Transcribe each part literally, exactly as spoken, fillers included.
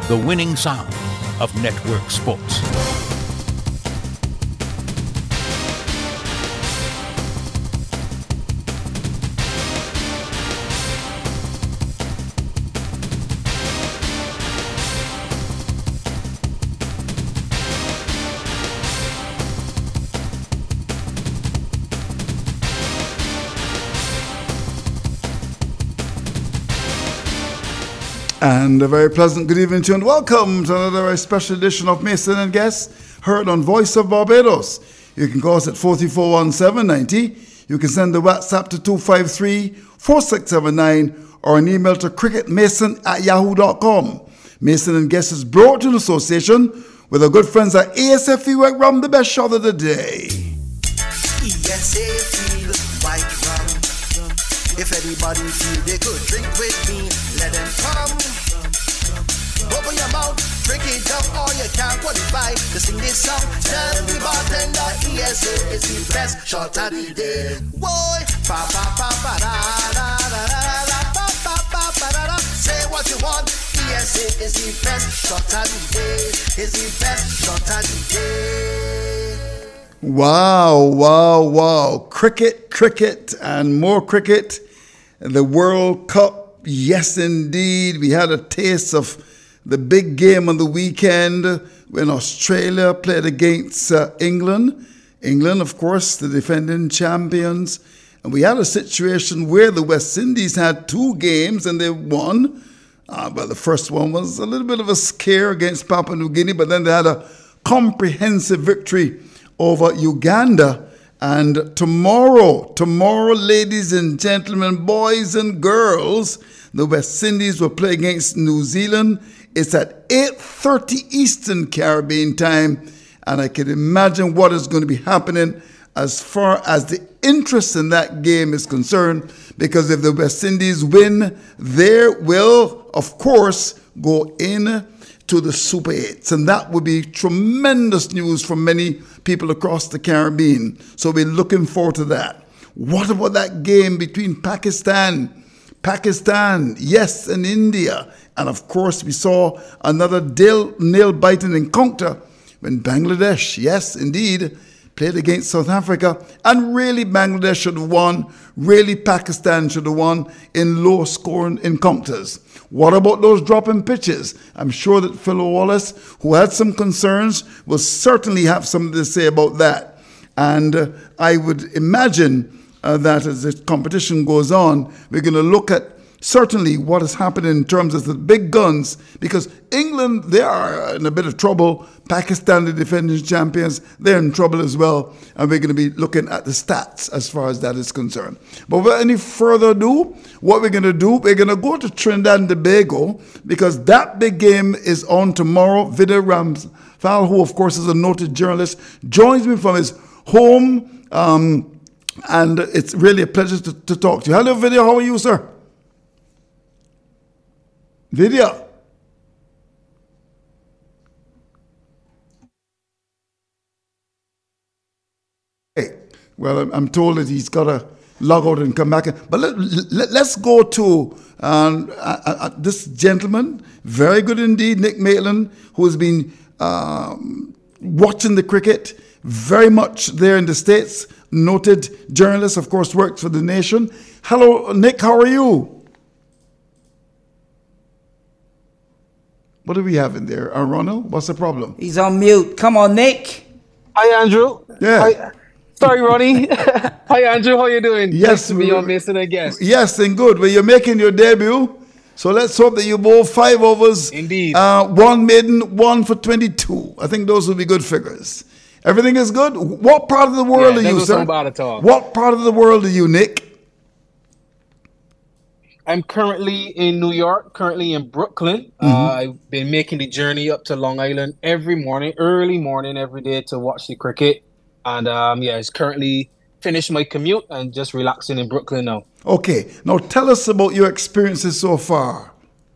the winning sound of network sports. And a very pleasant good evening to you and welcome to another very special edition of Mason and Guests, heard on Voice of Barbados. You can call us at four three four one seven nine zero. You can send a WhatsApp to two five three, four six seven nine or an email to cricketmason at yahoo dot com. Mason and Guests is brought to an association with our good friends at E S F E White Rum, the best shot of the day. E S F E White Rum. If anybody feel they could drink with me, let them come. Open your mouth, drink it up, or you can't qualify to sing this song. Tell the bartender E S A is the best shot of the day. Boy, pa pa pa pa da da da da da pa pa pa pa da da. Say what you want. E S A is the best shot of the day. Is the best shot of the day. Wow, wow, wow. Cricket, cricket, and more cricket. The World Cup, yes indeed. We had a taste of the big game on the weekend when Australia played against uh, England. England, of course, the defending champions. And we had a situation where the West Indies had two games and they won. Uh, well, the first one was a little bit of a scare against Papua New Guinea, but then they had a comprehensive victory over Uganda. And tomorrow, tomorrow, ladies and gentlemen, boys and girls, the West Indies will play against New Zealand. It's at eight thirty Eastern Caribbean time, and I can imagine what is going to be happening as far as the interest in that game is concerned, because if the West Indies win, they will, of course, go in to the Super eights, and that would be tremendous news for many people across the Caribbean. So we're looking forward to that. What about that game between Pakistan, Pakistan, yes, and India? And of course, we saw another nail-biting encounter when Bangladesh, yes, indeed, played against South Africa. And really, Bangladesh should have won. Really, Pakistan should have won in low-scoring encounters. What about those dropping pitches? I'm sure that Phil Wallace, who had some concerns, will certainly have something to say about that. And uh, I would imagine uh, that as the competition goes on, we're going to look at certainly what is happening in terms of the big guns, because England, they are in a bit of trouble. Pakistan, the defending champions, they're in trouble as well. And we're going to be looking at the stats as far as that is concerned. But without any further ado, what we're going to do, we're going to go to Trinidad and Tobago, because that big game is on tomorrow. Vidya Ramphal, who of course is a noted journalist, joins me from his home. Um, and it's really a pleasure to, to talk to you. Hello, Vidya. How are you, sir? Vidya. Hey, well, I'm told that he's got to log out and come back. But let, let, let's go to um, uh, uh, this gentleman, very good indeed, Nick Maitland, who has been um, watching the cricket very much there in the States. Noted journalist, of course, works for The Nation. Hello, Nick, how are you? What do we have in there? Uh, Ronald, what's the problem? He's on mute. Come on, Nick. Hi, Andrew. Yeah. Hi. Sorry, Ronnie. Hi, Andrew. How you doing? Yes. Nice to be on Mason and Guest. Yes, and good. Well, you're making your debut, so let's hope that you bowl five overs. Indeed. Uh, one maiden, one for twenty-two. I think those will be good figures. Everything is good? What part of the world yeah, are you, doesn't sir? sound bad at all. What part of the world are you, Nick? I'm currently in New York, currently in Brooklyn. Mm-hmm. Uh, I've been making the journey up to Long Island every morning, early morning, every day to watch the cricket. And um, yeah, it's currently finished my commute and just relaxing in Brooklyn now. Okay. Now tell us about your experiences so far.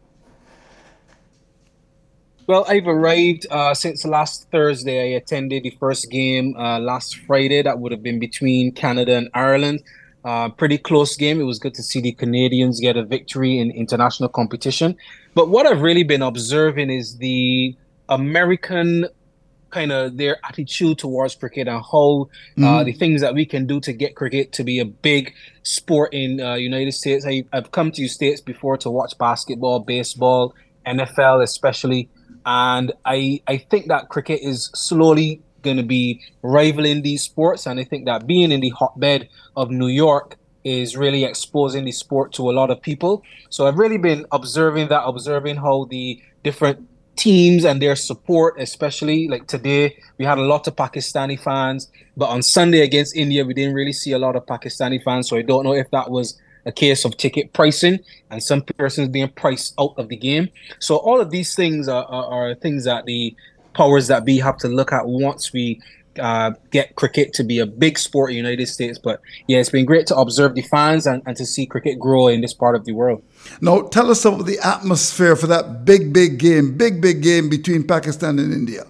Well, I've arrived uh, since last Thursday. I attended the first game uh, last Friday. That would have been between Canada and Ireland. Uh, pretty close game. It was good to see the Canadians get a victory in international competition. But what I've really been observing is the American kind of their attitude towards cricket and how uh, Mm. the things that we can do to get cricket to be a big sport in uh, United States. I, I've come to States before to watch basketball, baseball, N F L especially, and I I think that cricket is slowly going to be rivaling these sports, and I think that being in the hotbed of New York is really exposing the sport to a lot of people. So I've really been observing that, observing how the different teams and their support, especially like today, we had a lot of Pakistani fans, but on Sunday against India, we didn't really see a lot of Pakistani fans. So I don't know if that was a case of ticket pricing and some persons being priced out of the game. So all of these things are, are, are things that the powers that be have to look at once we uh, get cricket to be a big sport in the United States. But yeah, it's been great to observe the fans and, and to see cricket grow in this part of the world. Now, tell us about the atmosphere for that big, big game, big, big game between Pakistan and India.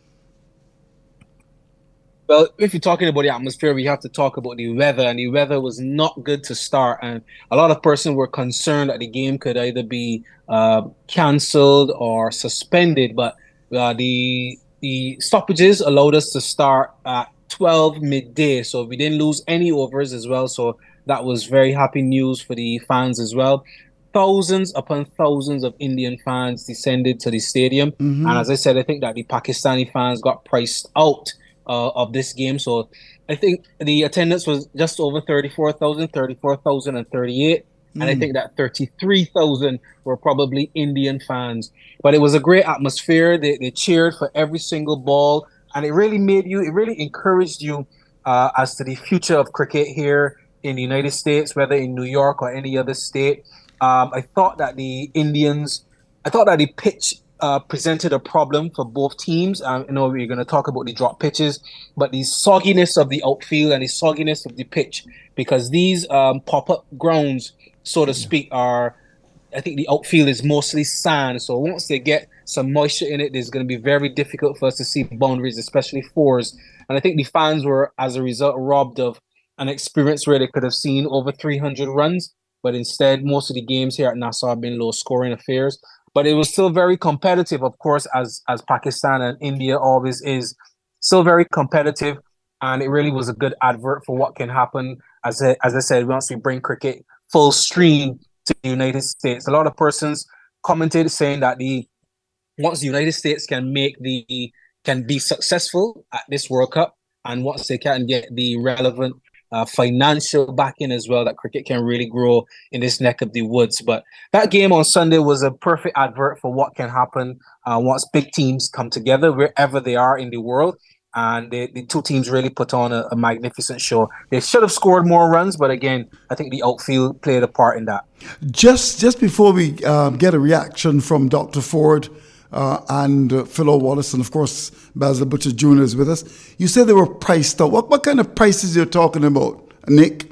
Well, if you're talking about the atmosphere, we have to talk about the weather, and the weather was not good to start. And a lot of persons were concerned that the game could either be uh, cancelled or suspended. But uh, the the stoppages allowed us to start at twelve midday, so we didn't lose any overs as well. So that was very happy news for the fans as well. Thousands upon thousands of Indian fans descended to the stadium, Mm-hmm. and as I said, I think that the Pakistani fans got priced out Uh, of this game. So I think the attendance was just over thirty-four thousand, thirty-four thousand thirty-eight. Mm. And I think that thirty-three thousand were probably Indian fans. But it was a great atmosphere. They, they cheered for every single ball. And it really made you, it really encouraged you uh, as to the future of cricket here in the United States, whether in New York or any other state. Um, I thought that the Indians, I thought that the pitch Uh, presented a problem for both teams. Um, you know, we're going to talk about the drop pitches, but the sogginess of the outfield and the sogginess of the pitch, because these um, pop-up grounds, so to speak, are, I think the outfield is mostly sand. So once they get some moisture in it, it's going to be very difficult for us to see boundaries, especially fours. And I think the fans were, as a result, robbed of an experience where they could have seen over three hundred runs. But instead, most of the games here at Nassau have been low-scoring affairs. But it was still very competitive, of course, as as Pakistan and India always is. Still very competitive, and it really was a good advert for what can happen, as I, as I said, once we bring cricket full stream to the United States. A lot of persons commented saying that the once the United States can make the can be successful at this World Cup, and once they can get the relevant Uh, financial backing as well, that cricket can really grow in this neck of the woods. But that game on Sunday was a perfect advert for what can happen uh, once big teams come together wherever they are in the world. And they, the two teams really put on a, a magnificent show. They should have scored more runs, but again, I think the outfield played a part in that. Just just before we uh, get a reaction from Doctor Ford uh, and uh, Phil Wallace, and of course Basil Butcher Junior is with us, you said they were priced out. What what kind of prices you're talking about, Nick?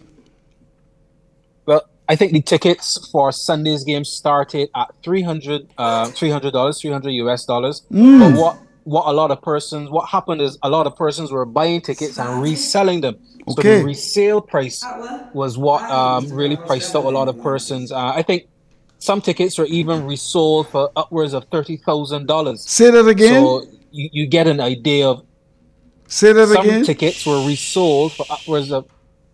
Well, I think the tickets for Sunday's game started at three hundred uh, three hundred dollars, three hundred U S dollars. Mm. But what what a lot of persons, what happened is a lot of persons were buying tickets and reselling them. So okay. the resale price was what um, really priced out a lot of persons. Uh, I think some tickets were even resold for upwards of thirty thousand dollars. Say that again? So you, you get an idea of... Say that some again? Some tickets were resold for upwards of...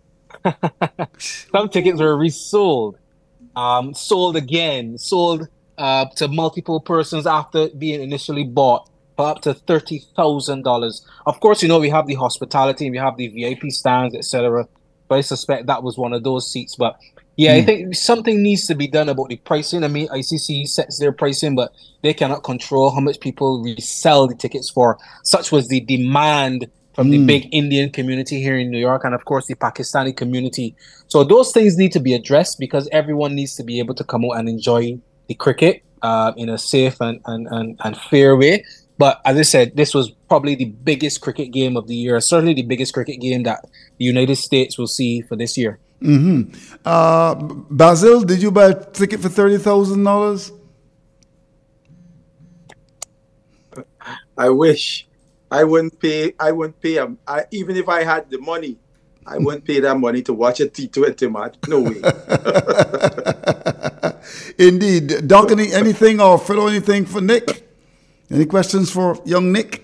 some tickets were resold, um, sold again, sold uh, to multiple persons after being initially bought for up to thirty thousand dollars. Of course, you know, we have the hospitality and we have the V I P stands, et cetera. But I suspect that was one of those seats. But yeah, mm. I think something needs to be done about the pricing. I mean, I C C sets their pricing, but they cannot control how much people resell the tickets for. Such was the demand from mm. the big Indian community here in New York, and of course the Pakistani community. So those things need to be addressed, because everyone needs to be able to come out and enjoy the cricket uh, in a safe and, and, and, and fair way. But as I said, this was probably the biggest cricket game of the year, certainly the biggest cricket game that the United States will see for this year. Mm-hmm. Uh, Basil, did you buy a ticket for thirty thousand dollars? I wish. I wouldn't pay. I wouldn't pay. Um, I, even if I had the money, I wouldn't pay that money to watch a T twenty match. No way. Indeed. Doc, any, anything or Philo, anything for Nick? Any questions for young Nick?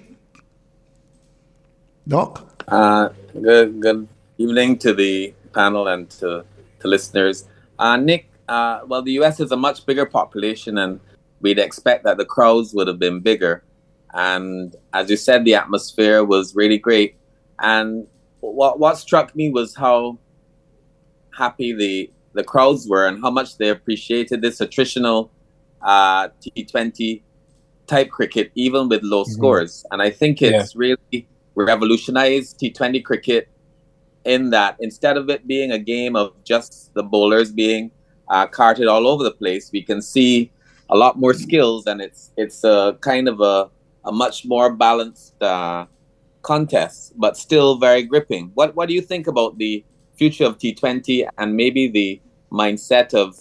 Doc? Uh, good, good evening to the panel and to, to listeners. Uh, Nick, uh, well, the U S is a much bigger population, and we'd expect that the crowds would have been bigger. And as you said, the atmosphere was really great. And what what struck me was how happy the, the crowds were and how much they appreciated this attritional uh, T twenty type cricket, even with low mm-hmm. scores. And I think it's yeah. really revolutionized T twenty cricket in that instead of it being a game of just the bowlers being uh, carted all over the place, we can see a lot more skills, and it's it's a kind of a, a much more balanced uh, contest, but still very gripping. What what do you think about the future of T twenty and maybe the mindset of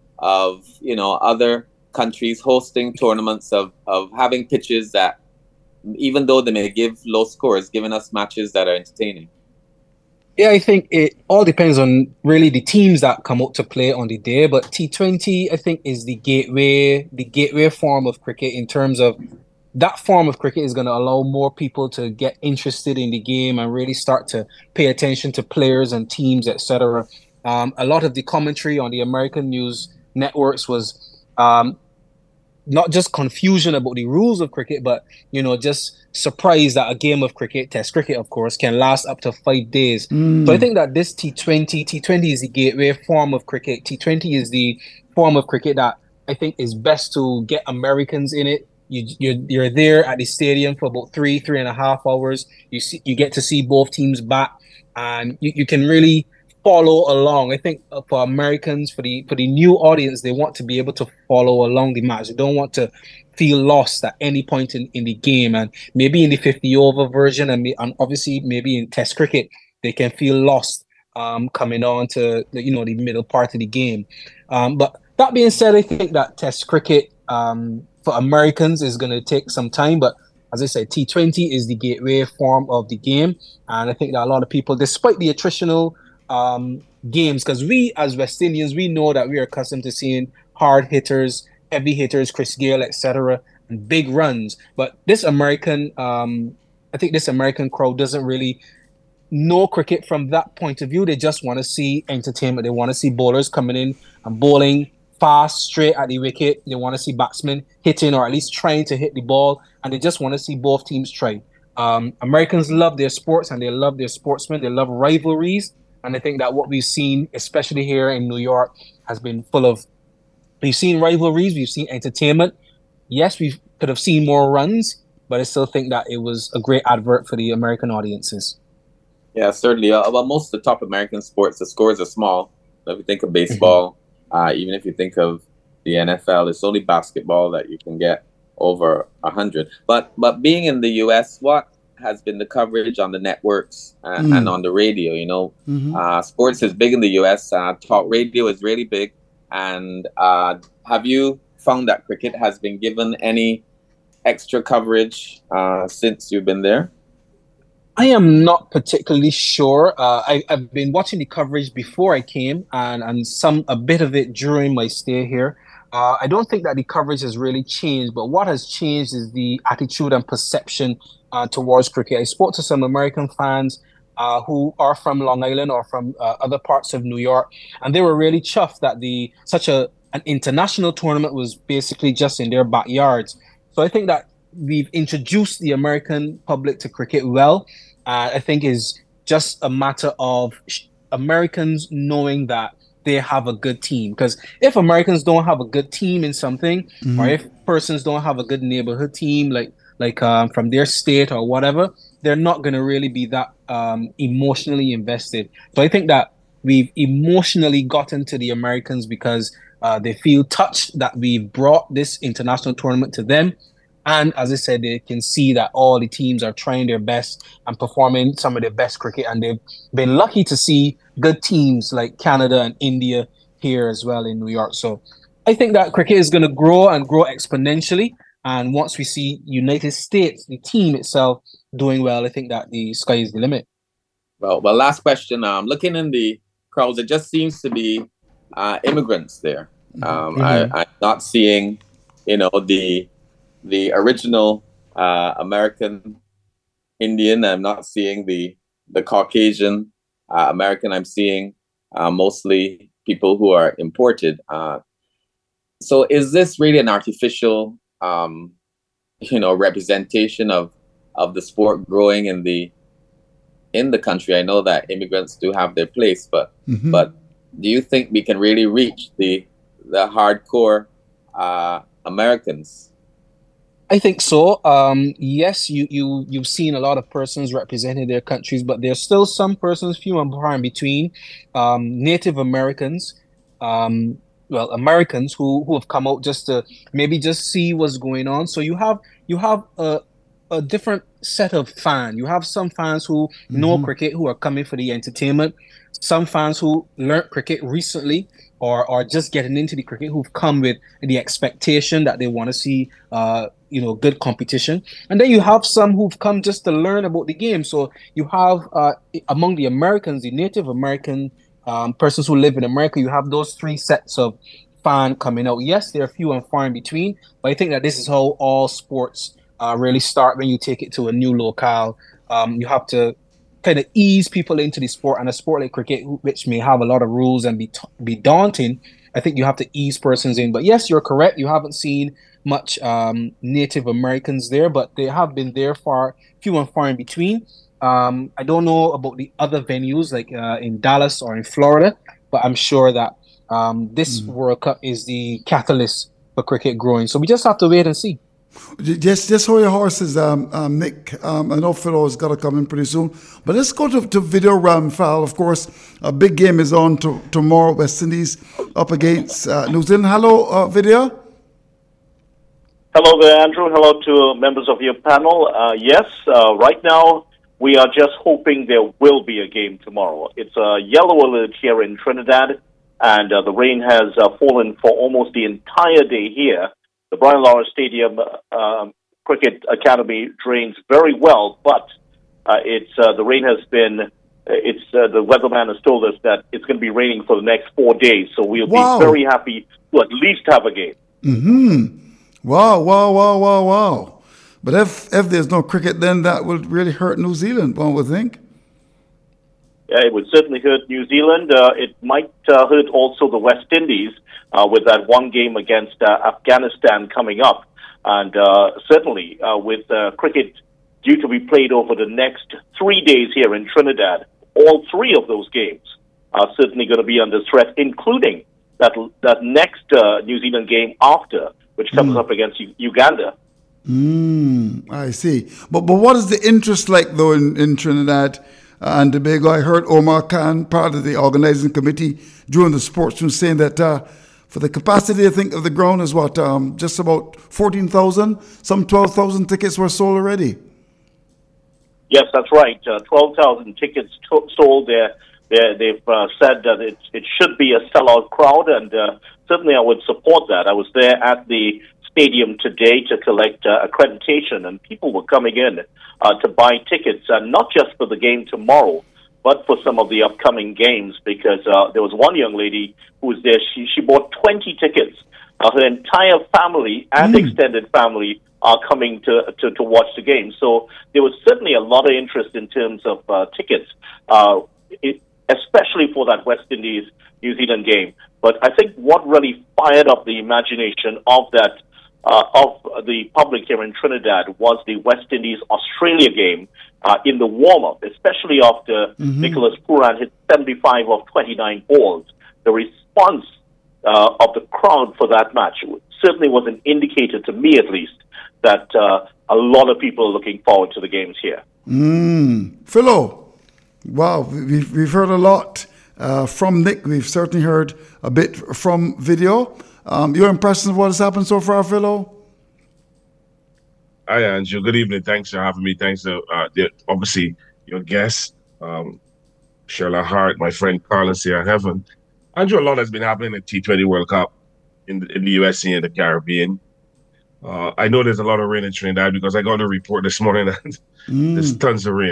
of you know other countries hosting tournaments of, of having pitches that, even though they may give low scores, giving us matches that are entertaining? Yeah, I think it all depends on really the teams that come out to play on the day. But T twenty, I think, is the gateway, the gateway form of cricket in terms of that form of cricket is going to allow more people to get interested in the game and really start to pay attention to players and teams, et cetera. Um, a lot of the commentary on the American news networks was um, not just confusion about the rules of cricket, but, you know, just surprise that a game of cricket, test cricket, of course, can last up to five days. Mm. So I think that this T twenty, T twenty is the gateway form of cricket. T twenty is the form of cricket that I think is best to get Americans in it. You, you're, you're there at the stadium for about three, three and a half hours. You see, you get to see both teams bat, and you, you can really follow along. I think for Americans, for the for the new audience, they want to be able to follow along the match. They don't want to feel lost at any point in, in the game. And maybe in the fifty over version, and, and obviously maybe in Test cricket, they can feel lost um, coming on to the, you know the middle part of the game. Um, but that being said, I think that Test cricket um, for Americans is going to take some time. But as I said, T twenty is the gateway form of the game, and I think that a lot of people, despite the attritional um games, because we as West Indians, we know that we are accustomed to seeing hard hitters, heavy hitters, Chris Gayle, et cetera, and big runs. But this American, um, I think this American crowd doesn't really know cricket from that point of view. They just want to see entertainment. They want to see bowlers coming in and bowling fast, straight at the wicket. They want to see batsmen hitting or at least trying to hit the ball, and they just want to see both teams try. Um, Americans love their sports and they love their sportsmen. They love rivalries. And I think that what we've seen, especially here in New York, has been full of, we've seen rivalries, we've seen entertainment. Yes, we could have seen more runs, but I still think that it was a great advert for the American audiences. Yeah, certainly. Uh, well, most of the top American sports, the scores are small. So if you think of baseball, mm-hmm. uh, even if you think of the N F L, it's only basketball that you can get over one hundred. But, but being in the U S, what has been the coverage on the networks uh, mm. and on the radio? You know, mm-hmm. uh, sports is big in the U S. Uh, talk radio is really big. And uh, have you found that cricket has been given any extra coverage uh, since you've been there? I am not particularly sure. Uh, I, I've been watching the coverage before I came, and, and some a bit of it during my stay here. Uh, I don't think that the coverage has really changed, but what has changed is the attitude and perception uh, towards cricket. I spoke to some American fans uh, who are from Long Island or from uh, other parts of New York, and they were really chuffed that the such a an international tournament was basically just in their backyards. So I think that we've introduced the American public to cricket well. Uh, I think is just a matter of sh- Americans knowing that they have a good team. Because if Americans don't have a good team in something, mm-hmm. or if persons don't have a good neighborhood team, like like um, from their state or whatever, they're not going to really be that um, emotionally invested. So I think that we've emotionally gotten to the Americans because uh, they feel touched that we've brought this international tournament to them. And as I said, they can see that all the teams are trying their best and performing some of their best cricket. And they've been lucky to see good teams like Canada and India here as well in New York. So I think that cricket is going to grow and grow exponentially. And once we see United States, the team itself, doing well, I think that the sky is the limit. Well, well, last question. Um, looking in the crowds, it just seems to be uh, immigrants there. Um, mm-hmm. I, I'm not seeing, you know, the the original uh, American Indian. I'm not seeing the the Caucasian uh, American. I'm seeing uh, mostly people who are imported. Uh, so, is this really an artificial, um, you know, representation of of the sport growing in the in the country? I know that immigrants do have their place, but mm-hmm. but do you think we can really reach the the hardcore uh, Americans? I think so. Um, yes, you you you've seen a lot of persons representing their countries, but there's still some persons, few and far in between, um, Native Americans, um, well, Americans who who have come out just to maybe just see what's going on. So you have you have a a different set of fans. You have some fans who mm-hmm. know cricket, who are coming for the entertainment. Some fans who learnt cricket recently or are just getting into the cricket, who've come with the expectation that they want to see, uh, you know, good competition. And then you have some who've come just to learn about the game. So you have uh, among the Americans, the Native American um, persons who live in America, you have those three sets of fan coming out. Yes, they're few and far in between, but I think that this is how all sports uh, really start when you take it to a new locale. Um, you have to kind of ease people into the sport, and a sport like cricket, which may have a lot of rules and be t- be daunting, I think you have to ease persons in. But yes, you're correct. You haven't seen much um, Native Americans there, but they have been there far, few and far in between. Um, I don't know about the other venues like uh, in Dallas or in Florida, but I'm sure that um, this mm. World Cup is the catalyst for cricket growing. So we just have to wait and see. Just, just hold your horses, um, um, Nick. Um, I know Phil's got to come in pretty soon. But let's go to, to video round, Phil. Of course, a big game is on to, tomorrow. West Indies up against uh, New Zealand. Hello, uh, Video. Hello there, Andrew. Hello to members of your panel. Uh, yes, uh, right now we are just hoping there will be a game tomorrow. It's a yellow alert here in Trinidad, and uh, the rain has uh, fallen for almost the entire day here. The Brian Lara Stadium uh, Cricket Academy drains very well, but uh, it's uh, the rain has been. Uh, it's uh, the weatherman has told us that it's going to be raining for the next four days, so we'll wow. be very happy to at least have a game. Mm-hmm. Wow! Wow! Wow! Wow! Wow! But if if there's no cricket, then that would really hurt New Zealand, one would think. Yeah, it would certainly hurt New Zealand. Uh, it might uh, hurt also the West Indies uh, with that one game against uh, Afghanistan coming up. And uh, certainly uh, with uh, cricket due to be played over the next three days here in Trinidad, all three of those games are certainly going to be under threat, including that that next uh, New Zealand game after, which comes mm. up against U- Uganda. Mm, I see. But but what is the interest like, though, in, in Trinidad and Tobago? I heard Omar Khan, part of the organizing committee during the sports news, saying that uh, for the capacity, I think, of the ground is what, um, just about fourteen thousand, some twelve thousand tickets were sold already. Yes, that's right. Uh, twelve thousand tickets to- sold there. They're, they've uh, said that it, it should be a sellout crowd, and uh, certainly I would support that. I was there at the stadium today to collect uh, accreditation, and people were coming in uh, to buy tickets, and not just for the game tomorrow, but for some of the upcoming games, because uh, there was one young lady who was there. She, she bought twenty tickets. Uh, her entire family and mm. extended family are coming to, to, to watch the game. So there was certainly a lot of interest in terms of uh, tickets, uh, it, especially for that West Indies New Zealand game. But I think what really fired up the imagination of that uh, of the public here in Trinidad was the West Indies Australia game uh, in the warm-up, especially after mm-hmm. Nicholas Pooran hit seventy-five of twenty-nine balls. The response uh, of the crowd for that match certainly was an indicator, to me at least, that uh, a lot of people are looking forward to the games here. Mm. Philo, wow, we've, we've heard a lot uh, from Nick. We've certainly heard a bit from Video. Um, your impression of what has happened so far, Philo? Hi, Andrew. Good evening. Thanks for having me. Thanks to, uh, the, obviously, your guest, um, Shirley Hart, my friend Carlos here in heaven. Andrew, a lot has been happening in the T twenty World Cup in the, in the U S A and the Caribbean. Uh, I know there's a lot of rain in Trinidad because I got a report this morning that mm. there's tons of rain.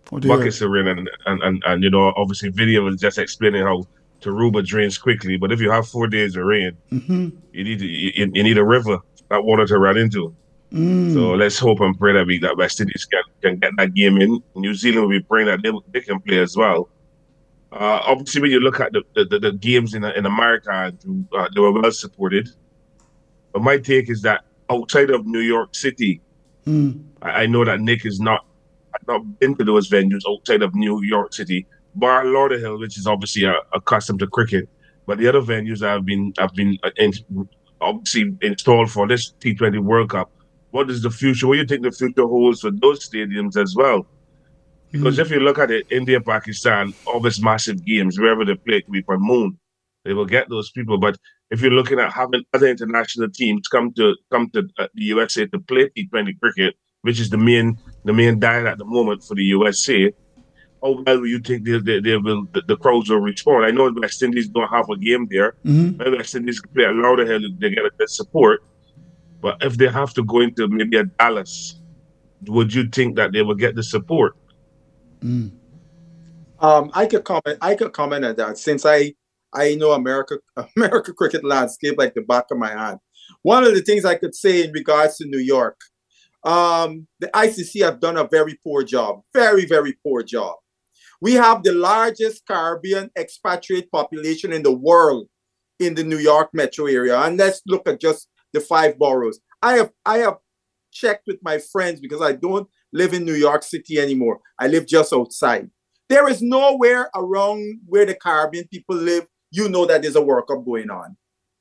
Oh, dear. buckets are in, and, and, and, and, you know, obviously video is just explaining how Taruba drains quickly. But if you have four days of rain, Mm-hmm. you need to, you, you need a river, that water to run into. Mm. So let's hope and pray that we that West Indies can, can get that game in. New Zealand will be praying that they, they can play as well. Uh, obviously, when you look at the, the, the games in in America, uh, they were well supported. But my take is that outside of New York City, Mm. I, I know that Nick is not not been to those venues outside of New York City, bar Lauderhill, which is obviously uh, accustomed to cricket. But the other venues have been have been uh, in, obviously installed for this T twenty World Cup. What is the future? What do you think the future holds for those stadiums as well? Because Mm. if you look at it, India, Pakistan, all these massive games, wherever they play, it could be for moon, they will get those people. But if you're looking at having other international teams come to come to uh, the U S A to play T twenty cricket, which is the main the main diet at the moment for the U S A, how well will you think they, they, they will the, the crowds will respond? I know West Indies don't have a game there. Mm-hmm. Maybe West Indies can play at Lauderhill, they get a good support. But if they have to go into maybe a Dallas, would you think that they will get the support? Mm. Um, I could comment. I could comment on that since I I know America America cricket landscape like the back of my hand. One of the things I could say in regards to New York, um, the I C C have done a very poor job, very very poor job. We have the largest Caribbean expatriate population in the world in the New York metro area, and let's look at just the five boroughs. I have I have checked with my friends because I don't live in New York City anymore. I live just outside. There is nowhere around where the Caribbean people live, you know that there's a World Cup going on.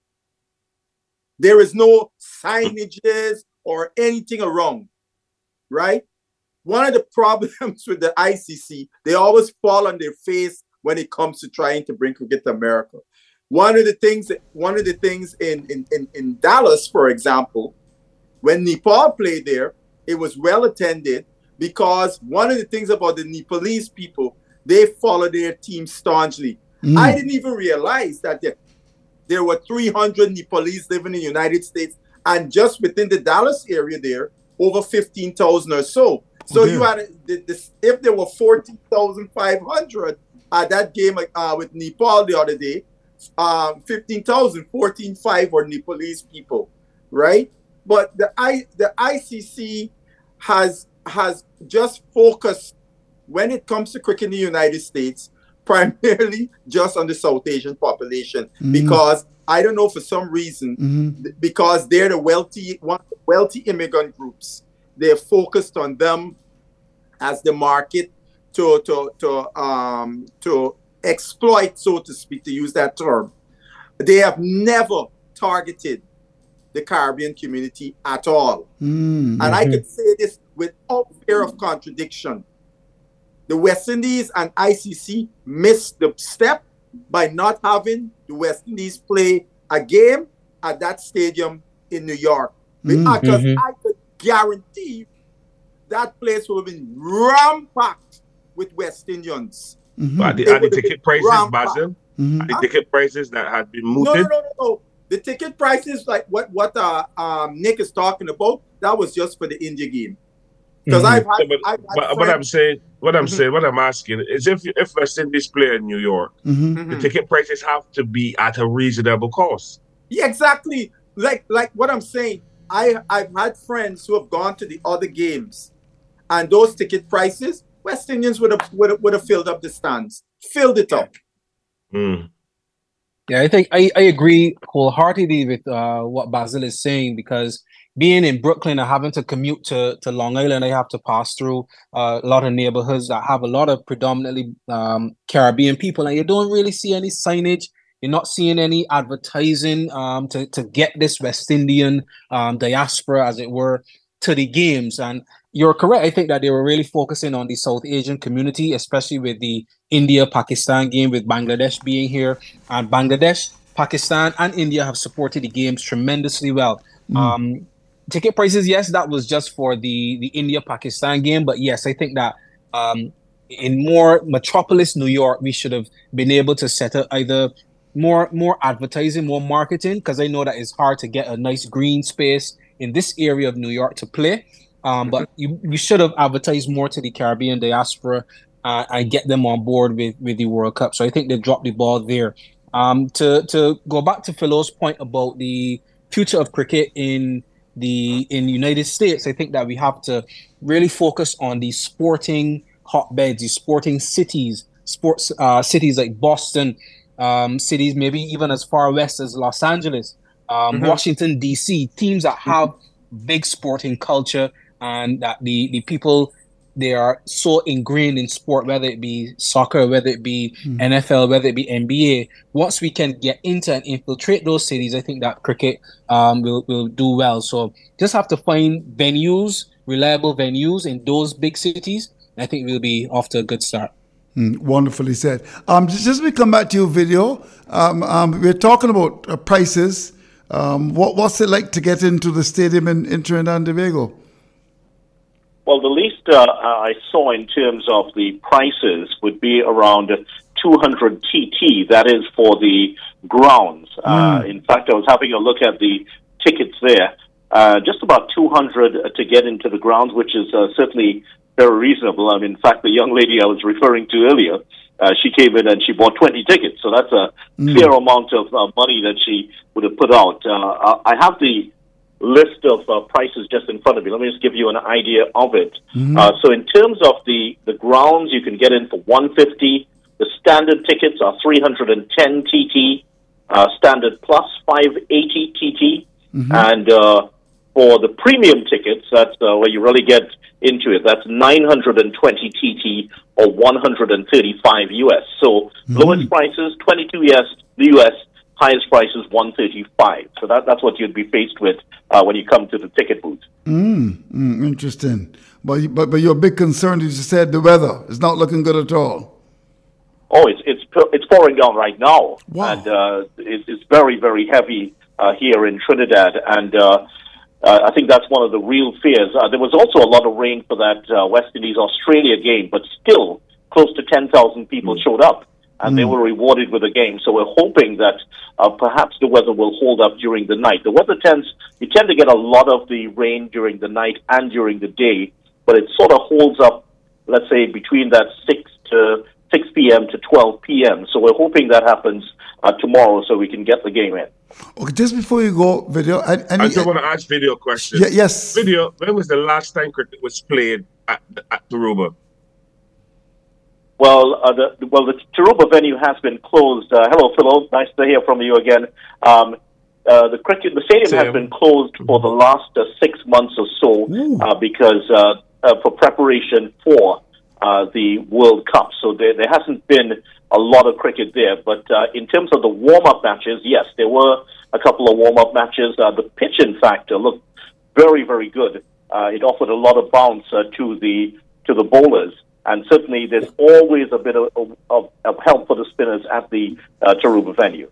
There is no signages or anything around, right? One of the problems with the I C C, they always fall on their face when it comes to trying to bring cricket to America. One of the things, one of the things in, in, in, in Dallas, for example, when Nepal played there, it was well attended because one of the things about the Nepalese people, they follow their team staunchly. Mm. I didn't even realize that there, there were three hundred Nepalese living in the United States, and just within the Dallas area there, over fifteen thousand or so. So Oh, you dear. had, a, the, the, if there were fourteen thousand five hundred at that game uh, with Nepal the other day, um, fifteen thousand, fourteen thousand five were Nepalese people, right? But the I the I C C has has just focused when it comes to cricket in the United States, primarily just on the South Asian population, Mhm. because I don't know for some reason, Mhm. th- because they're the wealthy one of the wealthy immigrant groups. They're focused on them as the market to to to um to exploit, so to speak, to use that term. They have never targeted the Caribbean community at all. Mm. And I could say this without fear of contradiction. The West Indies and I C C missed the step by not having the West Indies play a game at that stadium in New York. Mm. Because Mhm. I could guarantee you that place would have been ram-packed with West Indians. Mhm. Are the, It are the would have ticket been prices, ram-packed. Basil? Mhm. Are the ticket prices that had been No, no, mooted? no, no, no. The ticket prices, like what what uh, um, Nick is talking about, that was just for the India game. Because Mhm. I've had, Yeah, but, I've had but what friends- I'm saying, what I'm Mhm. saying, what I'm asking is, if if West Indies play in New York, Mhm. the Mhm. ticket prices have to be at a reasonable cost. Yeah, exactly. Like like what I'm saying. I I've had friends who have gone to the other games, and those ticket prices, West Indians would have would have, would have filled up the stands, filled it up. Mm. Yeah, I think I, I agree wholeheartedly with uh, what Basil is saying, because being in Brooklyn and having to commute to, to Long Island, I have to pass through uh, a lot of neighborhoods that have a lot of predominantly um, Caribbean people, and you don't really see any signage. You're not seeing any advertising um, to, to get this West Indian um, diaspora, as it were, to the games. And you're correct. I think that they were really focusing on the South Asian community, especially with the India-Pakistan game, with Bangladesh being here. And Bangladesh, Pakistan, and India have supported the games tremendously well. Mm. Um, ticket prices, yes, that was just for the, the India-Pakistan game. But yes, I think that um, in more metropolis New York, we should have been able to set up either more more advertising, more marketing, because I know that it's hard to get a nice green space in this area of New York to play. Um, but you, you should have advertised more to the Caribbean diaspora uh, and get them on board with, with the World Cup. So I think they dropped the ball there. Um, to to go back to Philo's point about the future of cricket in the in the United States, I think that we have to really focus on the sporting hotbeds, the sporting cities, sports uh, cities like Boston, um, cities maybe even as far west as Los Angeles, um, mm-hmm. Washington, D C, teams that have big sporting culture and that the, the people, they are so ingrained in sport, whether it be soccer, whether it be mm. N F L, whether it be N B A. Once we can get into and infiltrate those cities, I think that cricket um, will, will do well. So just have to find venues, reliable venues in those big cities. I think we'll be off to a good start. Mm, wonderfully said. Um, just, just we come back to your video. Um, um, we're talking about uh, prices. Um, what, what's it like to get into the stadium in, in Trinidad and Tobago? Well, the least uh, I saw in terms of the prices would be around two hundred T T. That is for the grounds. Mm. Uh, in fact, I was having a look at the tickets there. Uh, just about two hundred to get into the grounds, which is uh, certainly very reasonable. I mean, in fact, the young lady I was referring to earlier, uh, she came in and she bought twenty tickets. So that's a mm. fair amount of uh, money that she would have put out. Uh, I have the list of uh, prices just in front of me. Let me just give you an idea of it. Mm-hmm. Uh, so in terms of the, the grounds, you can get in for one hundred fifty dollars. The standard tickets are three hundred ten T T. Uh, standard plus five hundred eighty T T. Mm-hmm. And uh, for the premium tickets, that's uh, where you really get into it. That's nine hundred twenty T T or one hundred thirty-five U S. So mm-hmm. lowest prices, twenty-two U S, the U S. Highest price is one hundred thirty-five. So that, that's what you'd be faced with uh, when you come to the ticket booth. Mm, mm, interesting. But, but but your big concern, as you said, the weather is not looking good at all. Oh, it's it's it's pouring down right now. Wow. And uh, it's, it's very, very heavy uh, here in Trinidad. And uh, uh, I think that's one of the real fears. Uh, there was also a lot of rain for that uh, West Indies-Australia game, but still close to ten thousand people mm. showed up. And mm. they were rewarded with a game. So we're hoping that uh, perhaps the weather will hold up during the night. The weather tends, you tend to get a lot of the rain during the night and during the day, but it sort of holds up, let's say, between that six to six p.m. to twelve p.m. So we're hoping that happens uh, tomorrow so we can get the game in. Okay, just before you go, Video, I, I, I just want to ask Video a question. Yeah, yes. Video, when was the last time cricket was played at, at Tarouba? Well, uh, the well the Tarouba venue has been closed. Uh, hello, Philo. Nice to hear from you again. Um, uh, the cricket, the stadium Same. has been closed for the last uh, six months or so uh, because uh, uh, for preparation for uh, the World Cup. So there, there hasn't been a lot of cricket there. But uh, in terms of the warm-up matches, yes, there were a couple of warm-up matches. Uh, the pitch, in fact, uh, looked very, very good. Uh, it offered a lot of bounce uh, to the to the bowlers. And certainly, there's always a bit of, of, of help for the spinners at the uh, Tarouba venue.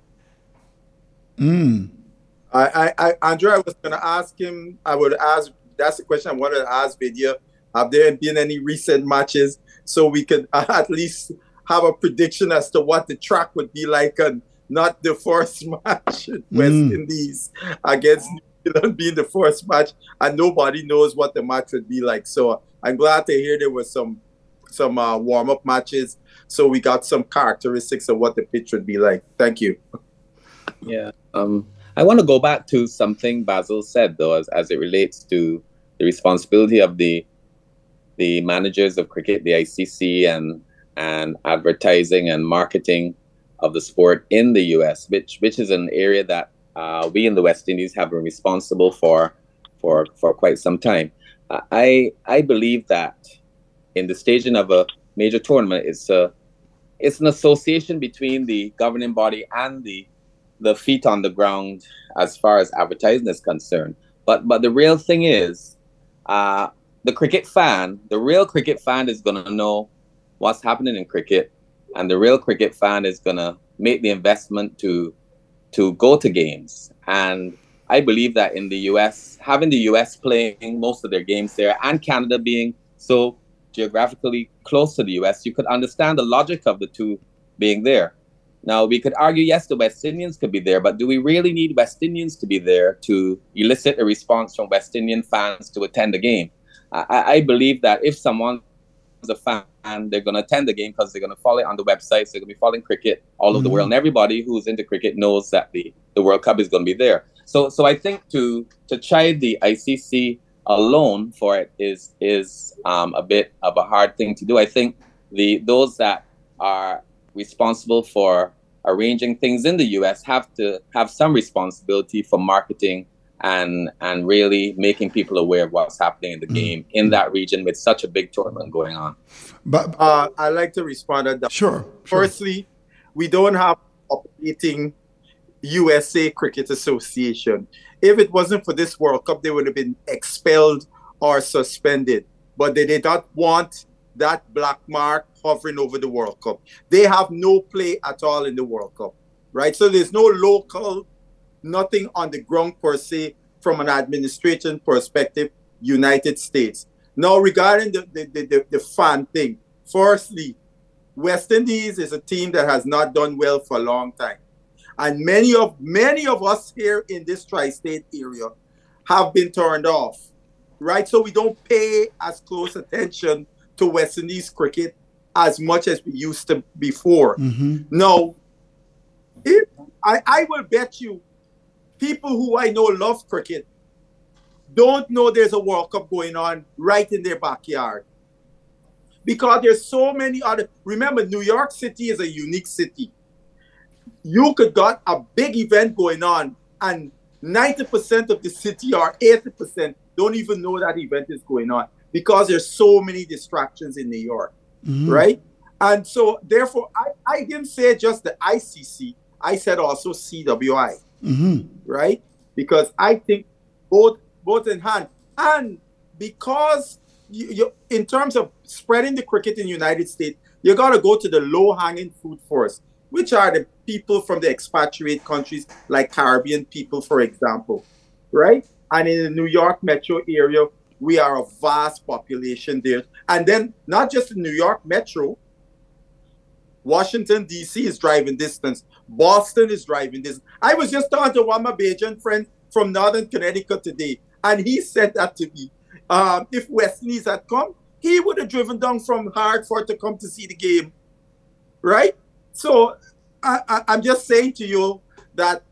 Mm. I, I, I, Andrew, I was going to ask him. I would ask. That's the question I wanted to ask Vidya. Have there been any recent matches so we could uh, at least have a prediction as to what the track would be like, and not the first match in West mm. Indies against New Zealand being the first match, and nobody knows what the match would be like. So I'm glad to hear there was some some uh, warm-up matches, so we got some characteristics of what the pitch would be like. Thank you. Yeah. Um, I want to go back to something Basil said, though, as, as it relates to the responsibility of the the managers of cricket, the I C C, and and advertising and marketing of the sport in the U S, which which is an area that uh, we in the West Indies have been responsible for for for quite some time. I I believe that in the staging of a major tournament, it's a it's an association between the governing body and the the feet on the ground as far as advertising is concerned. But but the real thing is, uh, the cricket fan, the real cricket fan is going to know what's happening in cricket, and the real cricket fan is going to make the investment to to go to games. And I believe that in the U S, having the U S playing most of their games there, and Canada being so geographically close to the U S, you could understand the logic of the two being there. Now, we could argue, yes, the West Indians could be there, but do we really need West Indians to be there to elicit a response from West Indian fans to attend the game? I, I believe that if someone's a fan, they're going to attend the game because they're going to follow it on the websites, they're going to be following cricket all over mm-hmm. the world, and everybody who's into cricket knows that the, the World Cup is going to be there. So so I think to to chide the I C C alone for it is is um, a bit of a hard thing to do. I think the those that are responsible for arranging things in the U S have to have some responsibility for marketing and and really making people aware of what's happening in the game in that region with such a big tournament going on. But uh, I'd like to respond to that. Sure, sure. Firstly, we don't have operating U S A Cricket Association. If it wasn't for this World Cup, they would have been expelled or suspended. But they did not want that black mark hovering over the World Cup. They have no play at all in the World Cup, right? So there's no local, nothing on the ground per se from an administration perspective, United States. Now, regarding the, the, the, the fan thing, firstly, West Indies is a team that has not done well for a long time. And many of many of us here in this tri-state area have been turned off, right? So we don't pay as close attention to West Indies cricket as much as we used to before. Mm-hmm. Now, if, I, I will bet you people who I know love cricket don't know there's a World Cup going on right in their backyard. Because there's so many other... Remember, New York City is a unique city. You could got a big event going on and ninety percent of the city or eighty percent don't even know that event is going on because there's so many distractions in New York, mm-hmm. right? And so, therefore, I, I didn't say just the I C C. I said also C W I, mm-hmm. right? Because I think both both in hand. And because you, you, in terms of spreading the cricket in the United States, you got to go to the low-hanging fruit first, which are the people from the expatriate countries like Caribbean people, for example, right? And in the New York metro area, we are a vast population there. And then not just the New York metro, Washington, D C is driving distance. Boston is driving distance. I was just talking to one of my Bajan friends from Northern Connecticut today, and he said that to me. Um, if West Indies had come, he would have driven down from Hartford to come to see the game, right? So I, I, I'm just saying to you that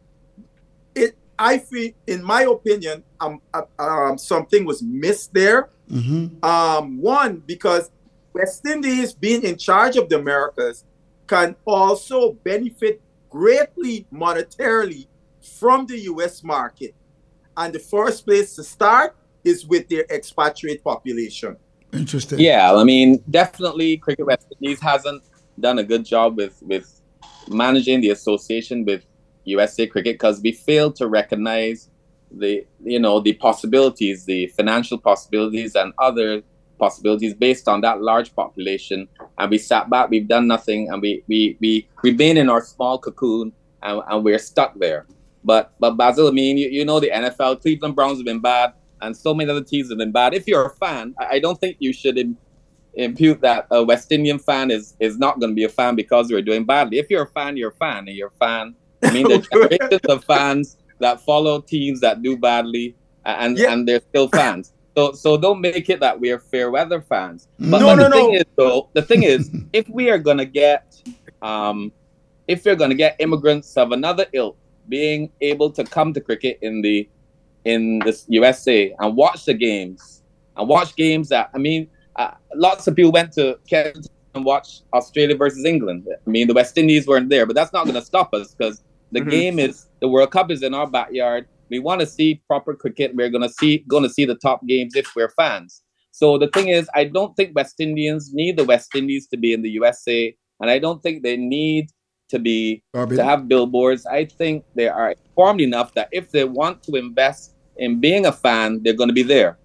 it. I feel, in my opinion, um, uh, um, something was missed there. Mm-hmm. Um, one, because West Indies being in charge of the Americas can also benefit greatly monetarily from the U S market. And the first place to start is with their expatriate population. Interesting. Yeah, I mean, definitely Cricket West Indies hasn't done a good job with, with managing the association with U S A Cricket because we failed to recognize the, you know, the possibilities, the financial possibilities and other possibilities based on that large population. And we sat back, we've done nothing, and we we we we've been in our small cocoon and, and we're stuck there. But but Basil, I mean, you, you know the N F L, Cleveland Browns have been bad, and so many other teams have been bad. If you're a fan, I, I don't think you should im- impute that a West Indian fan is is not going to be a fan because we're doing badly. If you're a fan, you're a fan, and you're a fan. I mean, there's generations of fans that follow teams that do badly, and yeah. and they're still fans. So so don't make it that we are fair weather fans. But, no, but no, the no. thing is, though, the thing is, if we are gonna get, um, if we're gonna get immigrants of another ilk being able to come to cricket in the in the U S A and watch the games and watch games that I mean, uh, lots of people went to Kensington and watched Australia versus England. I mean, the West Indies weren't there, but that's not gonna stop us because the mm-hmm. game is the World Cup is in our backyard. We want to see proper cricket. We're gonna see gonna see the top games if we're fans. So the thing is, I don't think West Indians need the West Indies to be in the U S A, and I don't think they need to be Barbie. to have billboards. I think they are informed enough that if they want to invest in being a fan, they're going to be there.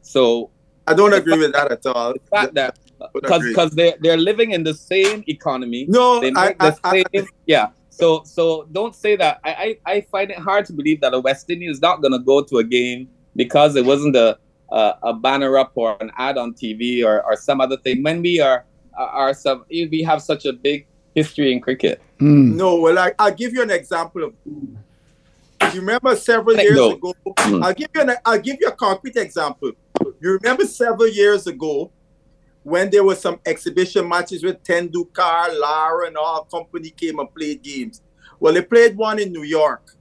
So I don't agree fact, with that at all. The fact that because because they they're living in the same economy. No, they I, make the I, same, I, yeah. So so don't say that. I, I, I find it hard to believe that a West Indian is not going to go to a game because it wasn't a, a a banner up or an ad on T V or, or some other thing. When we are are some we have such a big history in cricket. Mm. No, well, I, I'll give you an example of. You remember several years No. ago? I'll give you an, I'll give you a concrete example. You remember several years ago when there were some exhibition matches with Tendulkar, Lara, and all company came and played games. Well, they played one in New York,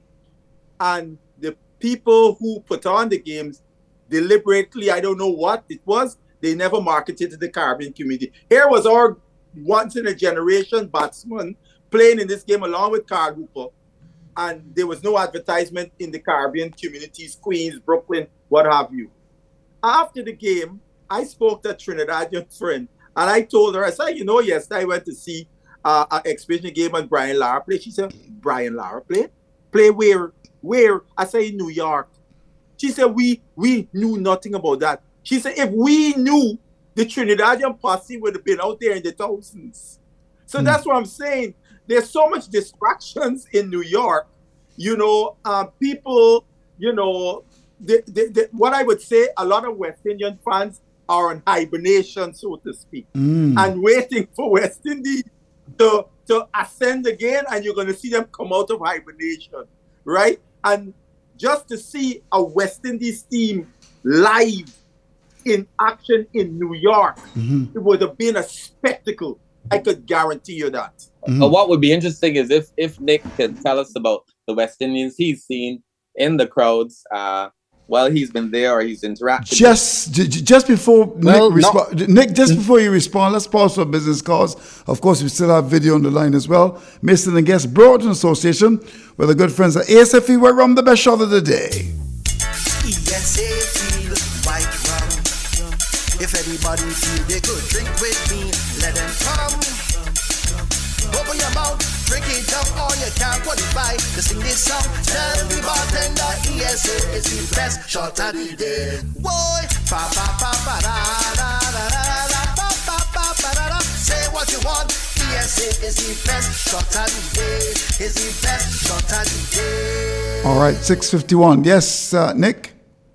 and the people who put on the games deliberately, I don't know what it was, they never marketed to the Caribbean community. Here was our once in a generation batsman playing in this game along with Carl Hooper, and there was no advertisement in the Caribbean communities, Queens, Brooklyn, what have you. After the game, I spoke to a Trinidadian friend, and I told her, I said, you know, yesterday I went to see uh, an exhibition game and Brian Lara play. She said, Brian Lara play? Play where? Where? I said, in New York. She said, we we knew nothing about that. She said, if we knew, the Trinidadian posse would have been out there in the thousands. So mm. that's what I'm saying. There's so much distractions in New York. You know, uh, people, you know, the, the, the, what I would say, a lot of West Indian fans are on hibernation, so to speak, mm. and waiting for West Indies to, to ascend again, and you're going to see them come out of hibernation, right? And just to see a West Indies team live in action in New York, mm-hmm. it would have been a spectacle. I could guarantee you that. Mm-hmm. Uh, what would be interesting is if if Nick could tell us about the West Indians he's seen in the crowds uh, while he's been there or he's interacted. Just j- just before well, Nick, resp- Nick, just before you respond, let's pause for business calls. Of course, we still have video on the line as well. Mister and guest, Broughton Association, with the good friends at A S F E, we're rum the best shot of the day. E S A feel white rum. If anybody feel they could drink with me, let them come. Open your mouth, drink it up, or you can't qualify to sing this song. Tell the bartender E S A is the best shot of the day. Boy, pa pa pa pa da da da da da pa pa pa pa da da. Say what you want. E S A is the best shot of the day. Is the best shot of the day. All right, six fifty-one. Yes, uh, Nick.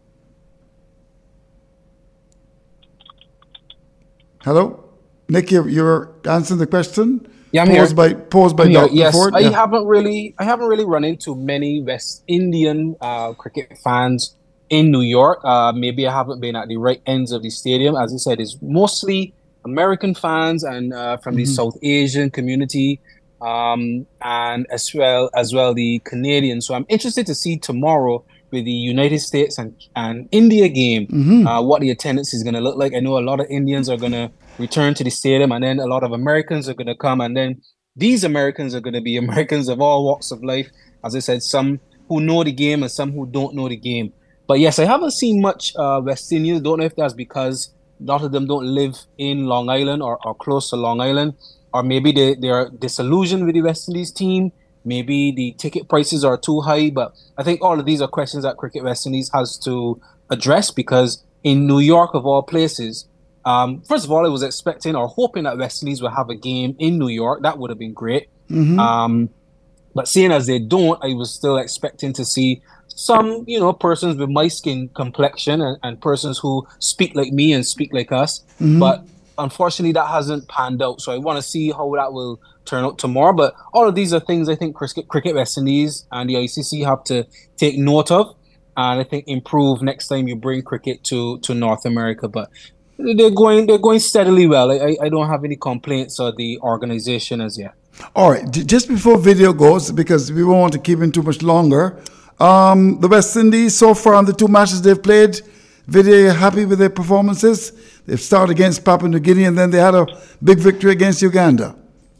Hello, Nick. You're, you're answering the question. Yeah, I'm posed here. by posed by Doctor Yes, Ford. I yeah. haven't really, I haven't really run into many West Indian uh, cricket fans in New York. Uh, maybe I haven't been at the right ends of the stadium. As I said, it's mostly American fans and uh, from mm-hmm. the South Asian community, um, and as well as well the Canadians. So I'm interested to see tomorrow with the United States and, and India game, mm-hmm. uh, what the attendance is going to look like. I know a lot of Indians are going to return to the stadium, and then a lot of Americans are going to come, and then these Americans are going to be Americans of all walks of life. As I said, some who know the game and some who don't know the game. But yes, I haven't seen much uh, West Indians. Don't know if that's because a lot of them don't live in Long Island or, or close to Long Island, or maybe they, they are disillusioned with the West Indies team. Maybe the ticket prices are too high, but I think all of these are questions that Cricket West Indies has to address, because in New York, of all places, um, first of all, I was expecting or hoping that West Indies would have a game in New York. That would have been great. Mm-hmm. Um, but seeing as they don't, I was still expecting to see some, you know, persons with my skin complexion and, and persons who speak like me and speak like us. Mm-hmm. But unfortunately, that hasn't panned out. So I want to see how that will turn out tomorrow. But all of these are things I think Cricket, Cricket West Indies and the I C C have to take note of, and I think improve next time you bring cricket to, to North America. But they're going they're going steadily well. I, I don't have any complaints of the organization as yet. All right, just before video goes, because we won't want to keep in too much longer, um, the West Indies so far on the two matches they've played, Vidya, you happy with their performances? They've started against Papua New Guinea and then they had a big victory against Uganda.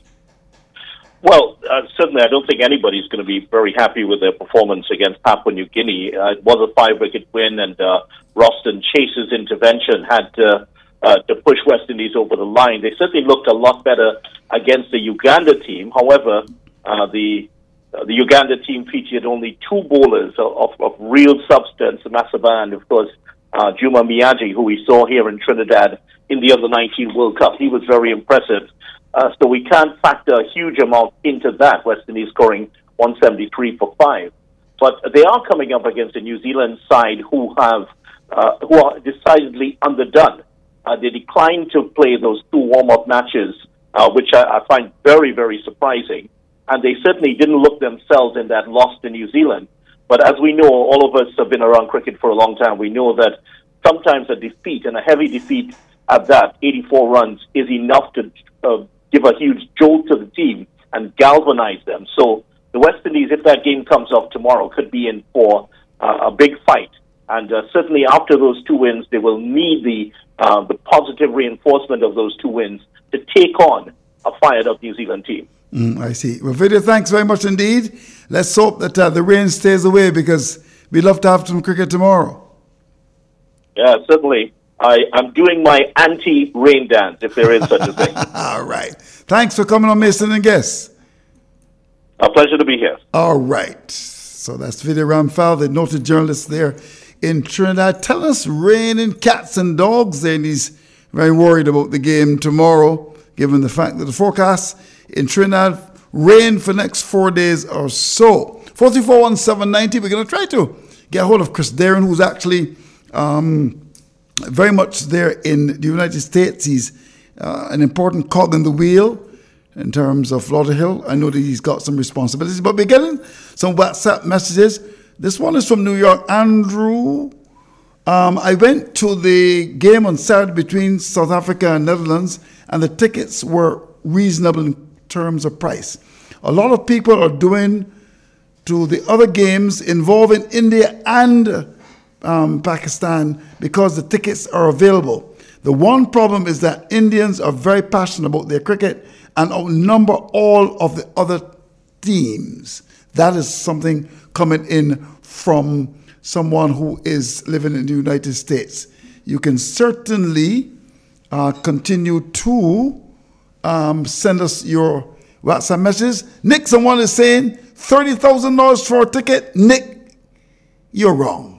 Well, uh, certainly I don't think anybody's going to be very happy with their performance against Papua New Guinea. Uh, it was a five-wicket win, and uh, Roston Chase's intervention had uh, uh, to push West Indies over the line. They certainly looked a lot better against the Uganda team. However, uh, the uh, the Uganda team featured only two bowlers of, of, of real substance, Masaba and, of course, uh, Juma Miyaji, who we saw here in Trinidad in the under nineteen World Cup. He was very impressive. Uh, so we can't factor a huge amount into that, West Indies scoring one seventy-three for five. But they are coming up against a New Zealand side who have uh, who are decidedly underdone. Uh, they declined to play those two warm-up matches uh, which I, I find very, very surprising. And they certainly didn't look themselves in that loss to New Zealand. But as we know, all of us have been around cricket for a long time. We know that sometimes a defeat, and a heavy defeat at that, eighty-four runs, is enough to uh, give a huge jolt to the team and galvanize them. So the West Indies, if that game comes off tomorrow, could be in for uh, a big fight. And uh, certainly after those two wins, they will need the uh, the positive reinforcement of those two wins to take on a fired-up New Zealand team. Mm, I see. Well, Vidya, thanks very much indeed. Let's hope that uh, the rain stays away, because we'd love to have some cricket tomorrow. Yeah, certainly. I, I'm doing my anti-rain dance, if there is such a thing. All right. Thanks for coming on Mason and Guess. A pleasure to be here. All right. So that's Vidya Ramphal, the noted journalist there in Trinidad, telling us raining cats and dogs there, and he's very worried about the game tomorrow, given the fact that the forecast in Trinidad, rain for the next four days or so. four three four one seven nine zero, we're going to try to get a hold of Chris Darren, who's actually um, very much there in the United States. He's uh, an important cog in the wheel in terms of Lauderhill. I know that he's got some responsibilities, but we're getting some WhatsApp messages. This one is from New York. Andrew, um, I went to the game on Saturday between South Africa and Netherlands, and the tickets were reasonable in terms of price. A lot of people are doing to the other games involving India and um, Pakistan because the tickets are available. The one problem is that Indians are very passionate about their cricket and outnumber all of the other teams. That is something coming in from someone who is living in the United States. You can certainly uh, continue to um, send us your WhatsApp messages. Nick, someone is saying thirty thousand dollars for a ticket. Nick, you're wrong.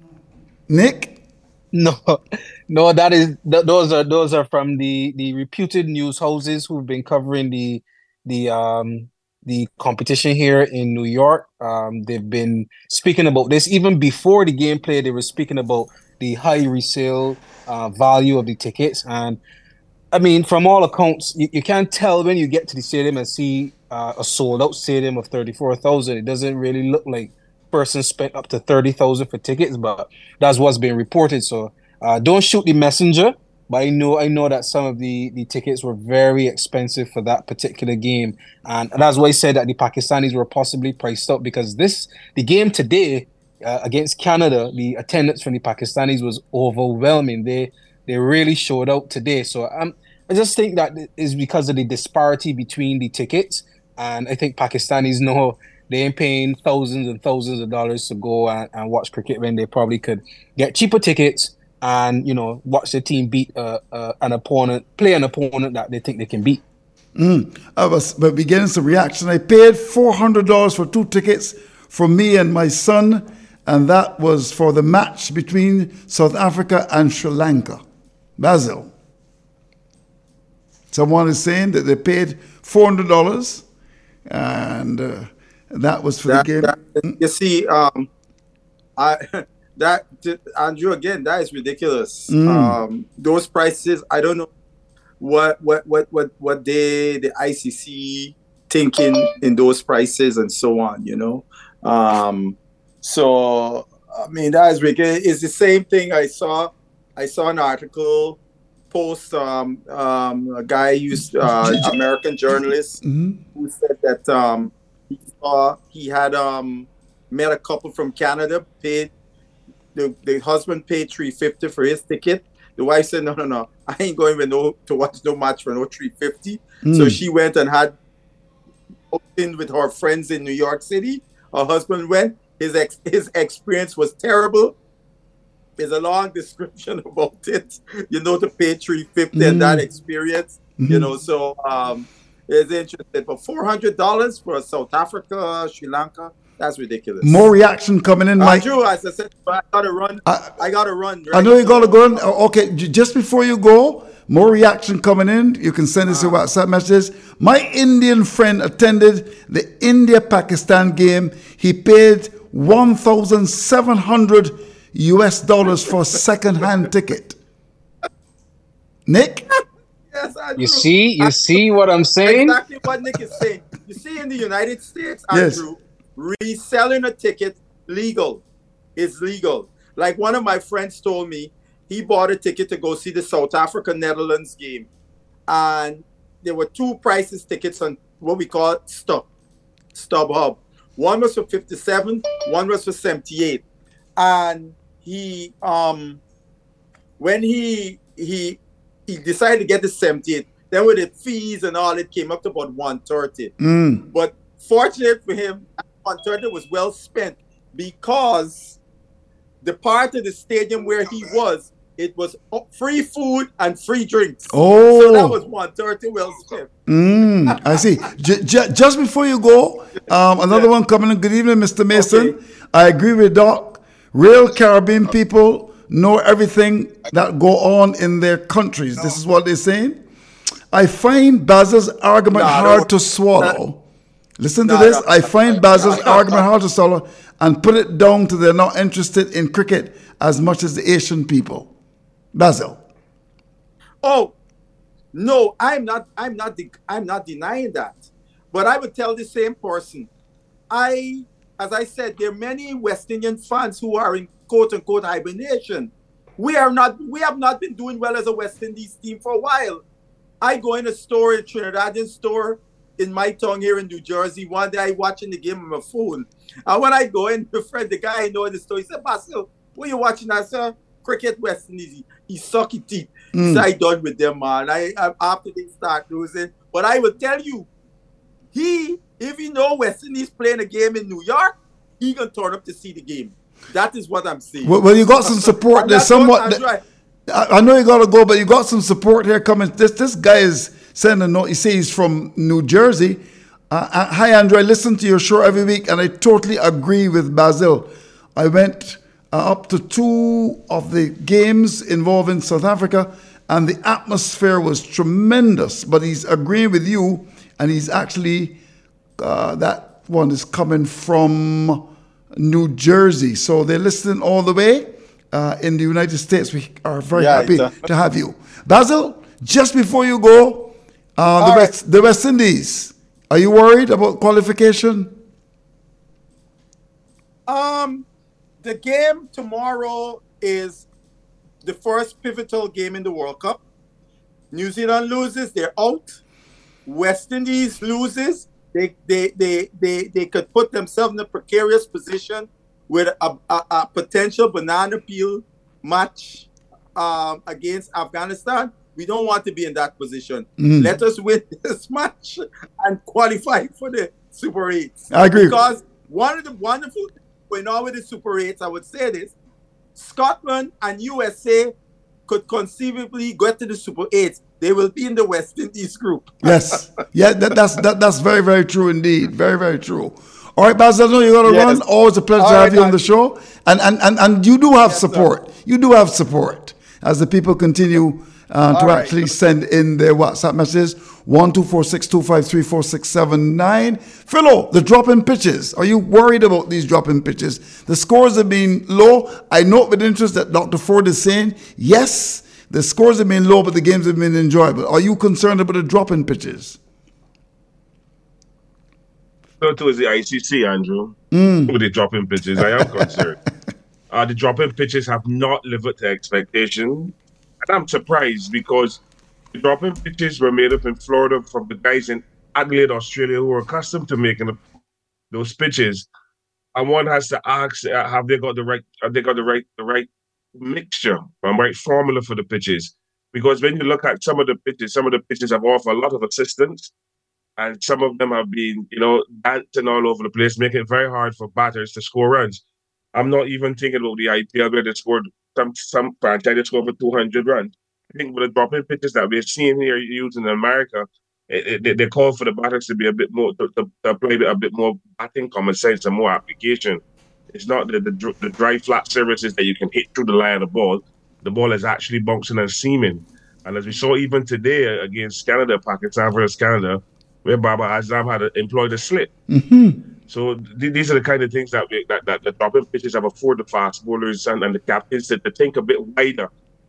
Nick? No, no, that is th- those are those are from the, the reputed news houses who've been covering the the um the competition here in New York. Um, they've been speaking about this even before the gameplay. They were speaking about the high resale uh, value of the tickets, and I mean, from all accounts, you, you can't tell when you get to the stadium and see uh, a sold-out stadium of thirty-four thousand. It doesn't really look like persons spent up to thirty thousand for tickets, but that's what's being reported. So uh, don't shoot the messenger. But I know I know that some of the, the tickets were very expensive for that particular game. And that's why I said that the Pakistanis were possibly priced up, because this the game today uh, against Canada, the attendance from the Pakistanis was overwhelming. They they really showed out today. So um, I just think that is because of the disparity between the tickets. And I think Pakistanis know they ain't paying thousands and thousands of dollars to go and, and watch cricket when they probably could get cheaper tickets and, you know, watch the team beat uh, uh, an opponent, play an opponent that they think they can beat. Mm. I was but beginning some reaction. I paid four hundred dollars for two tickets for me and my son, and that was for the match between South Africa and Sri Lanka. Basil. Someone is saying that they paid four hundred dollars, and uh, that was for that, the game. That, you see, um, I that Andrew, again, that is ridiculous. Mm. Um, those prices, I don't know what what what what what they the I C C thinking in those prices and so on. You know, um, so I mean that is ridiculous. It's the same thing I saw. I saw an article post um, um, a guy used uh, American journalist mm-hmm. who said that um, he saw he had um, met a couple from Canada, paid the, the husband paid three fifty for his ticket. The wife said, no, no, no, I ain't going with no to watch no match for no three fifty. Mm. So she went and had in with her friends in New York City. Her husband went. His ex, his experience was terrible. There's a long description about it. You know, to pay three fifty mm. and that experience. Mm-hmm. You know, so um, it's interesting. But four hundred dollars for South Africa, Sri Lanka. That's ridiculous. More reaction coming in, Mike. Andrew, as I said, I gotta run. I, I gotta run. Right? I know you gotta go. Okay, just before you go, more reaction coming in. You can send us uh, a WhatsApp message. My Indian friend attended the India-Pakistan game. He paid one thousand seven hundred U S dollars for a second-hand ticket. Nick? Yes, Andrew. You see, you see what I'm saying? Exactly what Nick is saying. You see, in the United States, Yes. Andrew, reselling a ticket legal is legal. Like one of my friends told me, he bought a ticket to go see the South Africa Netherlands game, and there were two prices tickets on what we call Stub, StubHub. One was for fifty-seven, one was for seventy-eight, and he um when he he he decided to get the seventy-eight. Then with the fees and all, it came up to about one thirty. Mm. But fortunate for him, one thirty was well spent because the part of the stadium where he was, it was free food and free drinks. Oh. So that was one thirty well spent. Mm, I see. J- j- just before you go, um, another one coming in. Good evening, Mister Mason. Okay. I agree with Doc. Real Caribbean people know everything that go on in their countries. This is what they're saying. I find Basil's argument No, hard no. to swallow. Listen to No, this. no. I find Basil's argument hard to swallow and put it down to they're not interested in cricket as much as the Asian people. Basil. Oh, no, I'm not. I'm not. De- I'm not denying that. But I would tell the same person. I, as I said, there are many West Indian fans who are in quote unquote hibernation. We are not. We have not been doing well as a West Indies team for a while. I go in a store, a Trinidadian store in my town here in New Jersey. One day I watching the game on my phone, and when I go in, the friend, the guy I know in the store, he said, "Basil, what you watching?" I said, "Cricket West Indies." He, he sucky teeth. Mm. So I done with them, man. I, I after they start losing, but I will tell you, he if he know West Indies playing a game in New York, he gonna turn up to see the game. That is what I'm saying. Well, well you got some support. I'm There's not somewhat. going- I'm trying- I, I know you got to go, but you got some support here coming. This this guy is sending a note. He says he's from New Jersey. Uh, uh, hi, Andrew. I listen to your show every week, and I totally agree with Basil. I went uh, up to two of the games involving South Africa, and the atmosphere was tremendous. But he's agreeing with you, and he's actually, uh, that one is coming from New Jersey. So they're listening all the way. Uh, in the United States, we are very Yeah, happy it's, uh, to have you. Basil, just before you go, uh, the, All West, right. the West Indies, are you worried about qualification? Um, the game tomorrow is the first pivotal game in the World Cup. New Zealand loses, they're out. West Indies loses, they they they they, they could put themselves in a precarious position with a, a, a potential banana peel match um, against Afghanistan. We don't want to be in that position. Mm. Let us win this match and qualify for the Super eights. I agree. Because one of the wonderful things going on with the Super eights, I would say this, Scotland and U S A could conceivably get to the Super eights. They will be in the West Indies group. Yes. Yeah, that, that's that, that's very, very true indeed. Very, very true. All right, Basil, I know you got to Yes. run. Always a pleasure All to have right, you on I- the show. And, and, and, and you do have Yes, sir. support. You do have support as the people continue uh, to All right. actually send in their WhatsApp messages. one two four six two five three four six seven nine. Philo, the drop-in pitches. Are you worried about these drop-in pitches? The scores have been low. I note with interest that Doctor Ford is saying, yes, the scores have been low, but the games have been enjoyable. Are you concerned about the drop-in pitches? So too is the I C C, Andrew, Mm. with the dropping pitches. I am concerned. uh, the dropping pitches have not lived up to expectation. And I'm surprised because the dropping pitches were made up in Florida from the guys in Adelaide, Australia, who are accustomed to making those pitches. And one has to ask, uh, have they got the right, have they got the right, the right mixture, the right formula for the pitches? Because when you look at some of the pitches, some of the pitches have offered a lot of assistance. And some of them have been, you know, dancing all over the place, making it very hard for batters to score runs. I'm not even thinking about the I P L where they scored some some franchise scored over two hundred runs. I think with the dropping pitches that we're seeing here used in America, it, it, they, they call for the batters to be a bit more, to, to, to play a bit more batting common sense and more application. It's not the, the the dry flat surfaces that you can hit through the line of the ball. The ball is actually bouncing and seaming. And as we saw even today against Canada, Pakistan versus Canada, where Baba Azam had employed a slip. Mm-hmm. So th- these are the kind of things that we, that, that the dropping pitches have afforded the fast bowlers and, and the captains to, to think a bit wider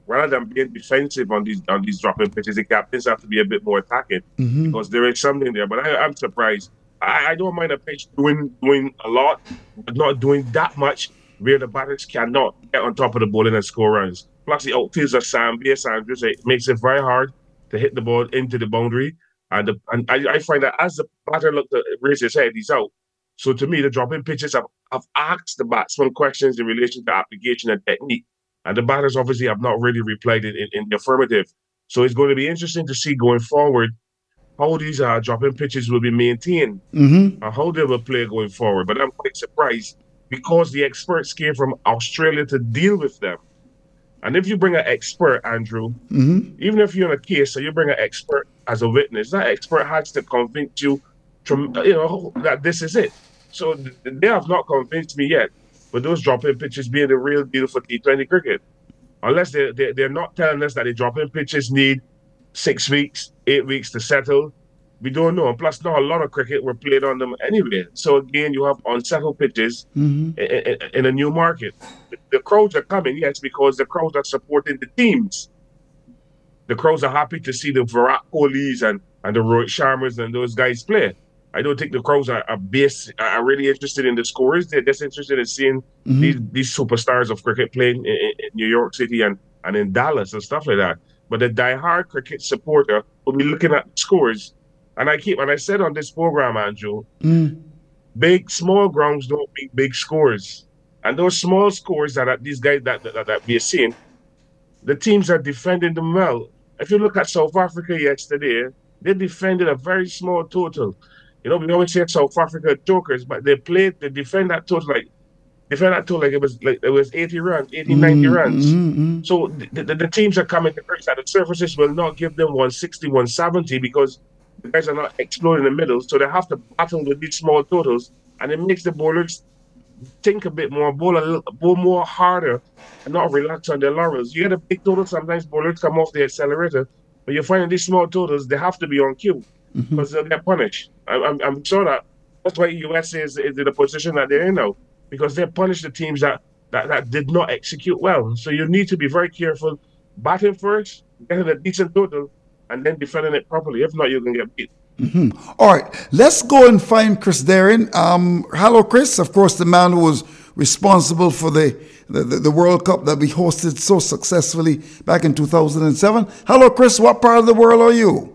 rather than being defensive on these on these dropping pitches, the captains have to be a bit more attacking Mm-hmm. because there is something there. But I, I'm surprised. I, I don't mind a pitch doing doing a lot, but not doing that much where the batters cannot get on top of the bowling and score runs. Plus, the outfields are Zambia, Sanders. It makes it very hard to hit the ball into the boundary. And, the, and I, I find that as the batter look to raise his head, he's out. So to me, the dropping pitches have, have asked the batsman questions in relation to application and technique. And the batters obviously have not really replied in, in, in the affirmative. So it's going to be interesting to see going forward how these uh, dropping pitches will be maintained Mm-hmm. and how they will play going forward. But I'm quite surprised because the experts came from Australia to deal with them. And if you bring an expert, Andrew, Mm-hmm. even if you're in a case, so you bring an expert as a witness, that expert has to convince you, from, you know, that this is it. So th- they have not convinced me yet. But those drop-in pitches being the real deal for T twenty cricket, unless they they they're not telling us that the drop-in pitches need six weeks, eight weeks to settle. We don't know. And plus, not a lot of cricket were played on them anyway. So again, you have unsettled pitches Mm-hmm. in, in, in a new market. The, the crowds are coming, yes, because the crowds are supporting the teams. The crowds are happy to see the Virat Kohlis and, and the Rohit Sharmas and those guys play. I don't think the crowds are, are, base, are really interested in the scores. They're just interested in seeing Mm-hmm. these, these superstars of cricket playing in, in, in New York City and, and in Dallas and stuff like that. But the diehard cricket supporter will be looking at the scores. And I keep, and I said on this program, Andrew, Mm. big, small grounds don't mean big scores. And those small scores that are, these guys that, that, that we're seeing, the teams are defending them well. If you look at South Africa yesterday, they defended a very small total. You know, we always say South Africa jokers, but they played, they defend that total like, defend that total like it was like it was eighty runs, eighty, ninety Mm-hmm. runs. Mm-hmm. So the, the, the teams are coming to grips that the surfaces will not give them one sixty, one seventy because the guys are not exploding in the middle. So they have to battle with these small totals, and it makes the bowlers think a bit more, bowl a little, bowl more harder, and not relax on their laurels. You get a big total, sometimes bowlers come off the accelerator, but you're finding these small totals, they have to be on cue because they'll get punished. I, I'm, I'm sure that that's why U S A is, is in the position that they're in now, because they punish the teams that, that, that did not execute well. So you need to be very careful, batting first, getting a decent total, and then defending it properly. If not, you can get beat. Mm-hmm. All right, let's go and find Chris Darien. Um, hello, Chris. Of course, the man who was responsible for the, the, the, the World Cup that we hosted so successfully back in two thousand seven. Hello, Chris. What part of the world are you?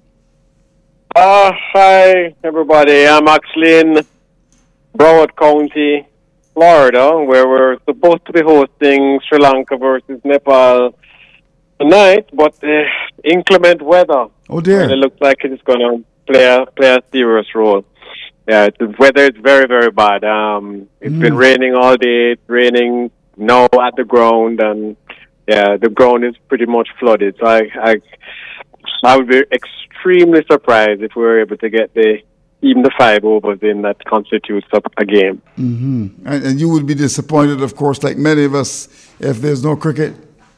Uh, hi, everybody. I'm actually in Broward County, Florida, where we're supposed to be hosting Sri Lanka versus Nepal tonight, but uh, inclement weather. Oh, dear. And it looks like it's going to play a, play a serious role. Yeah, the weather is very, very bad. Um, it's Mm. been raining all day. It's raining now at the ground, and yeah, the ground is pretty much flooded. So I, I, I would be extremely surprised if we were able to get the even the five overs in that constitutes a, a game. Mm-hmm. And, and you would be disappointed, of course, like many of us, if there's no cricket.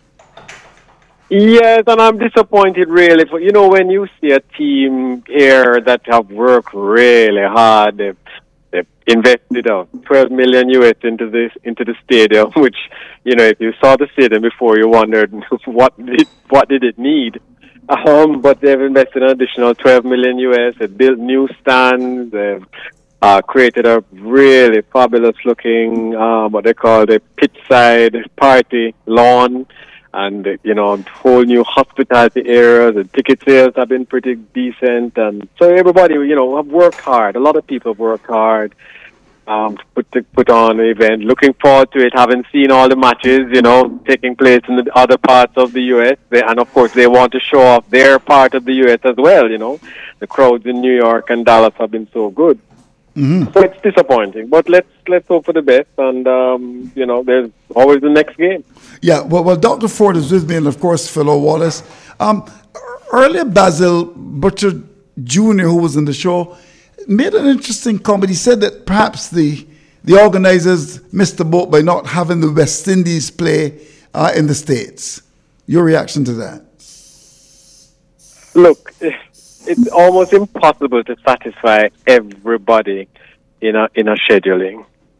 Yes, and I'm disappointed really. For, you know, when you see a team here that have worked really hard, they've, they've invested uh, twelve million U S into this into the stadium. Which, you know, if you saw the stadium before, you wondered what did what did it need. Um, but they've invested an additional twelve million U S. They built new stands. They've uh, created a really fabulous looking uh, what they call the pitch side party lawn. And, you know, whole new hospitality areas and ticket sales have been pretty decent. And so everybody, you know, have worked hard. A lot of people have worked hard um, to put, to put on the event. Looking forward to it, having seen all the matches, you know, taking place in the other parts of the U S. They, and, of course, they want to show off their part of the U S as well, you know. The crowds in New York and Dallas have been so good. Mm-hmm. So it's disappointing, but let's let's hope for the best, and um, you know, there's always the next game. Yeah, well, well, Doctor Ford is with me, and of course, Philo Wallace. Um, earlier, Basil Butcher Junior, who was in the show, made an interesting comment. He said that perhaps the the organizers missed the boat by not having the West Indies play uh, in the States. Your reaction to that? Look, it's almost impossible to satisfy everybody in a in a scheduling.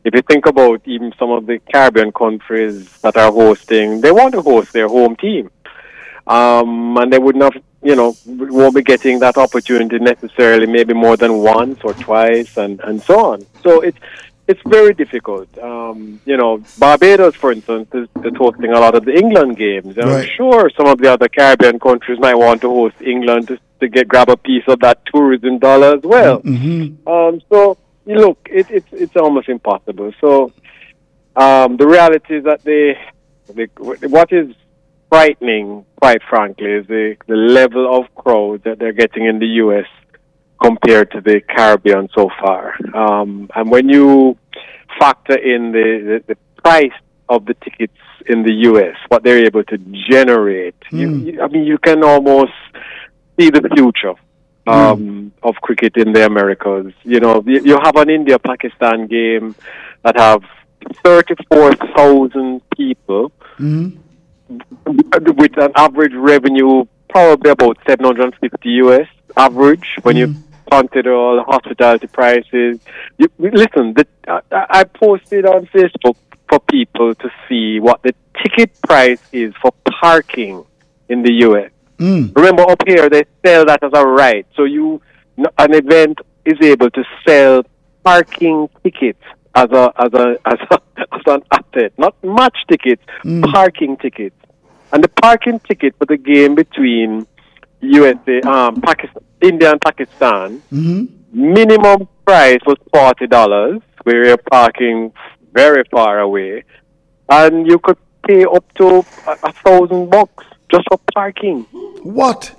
if you think about even some of the Caribbean countries that are hosting, they want to host their home team. Um, and they would not, you know, won't be getting that opportunity necessarily, maybe more than once or twice, and, and so on. So it's it's very difficult. Um, you know, Barbados, for instance, is, is hosting a lot of the England games. And Right. I'm sure some of the other Caribbean countries might want to host England to, to get grab a piece of that tourism dollar as well. Mm-hmm. Um, so, you look, it, it's it's almost impossible. So, um, the reality is that they, they, what is frightening, quite frankly, is the, the level of crowd that they're getting in the U S compared to the Caribbean so far. Um, and when you factor in the, the, the price of the tickets in the U S, what they're able to generate, Mm. you, you, I mean, you can almost see the future um, mm. of cricket in the Americas. You know, you, you have an India-Pakistan game that have thirty-four thousand people Mm-hmm. with an average revenue probably about seven hundred fifty U S average when Mm-hmm. you consider all the hospitality prices. You, listen, the, I, I posted on Facebook for people to see what the ticket price is for parking in the U S. Mm. Remember, up here they sell that as a right, so you an event is able to sell parking tickets as a as a as, a, as an asset, not match tickets, Mm. parking tickets. And the parking ticket for the game between U S A, um, Pakistan, India and Pakistan, Mm-hmm. minimum price was forty dollars, where you're parking very far away, and you could pay up to a, a thousand bucks just for parking. What?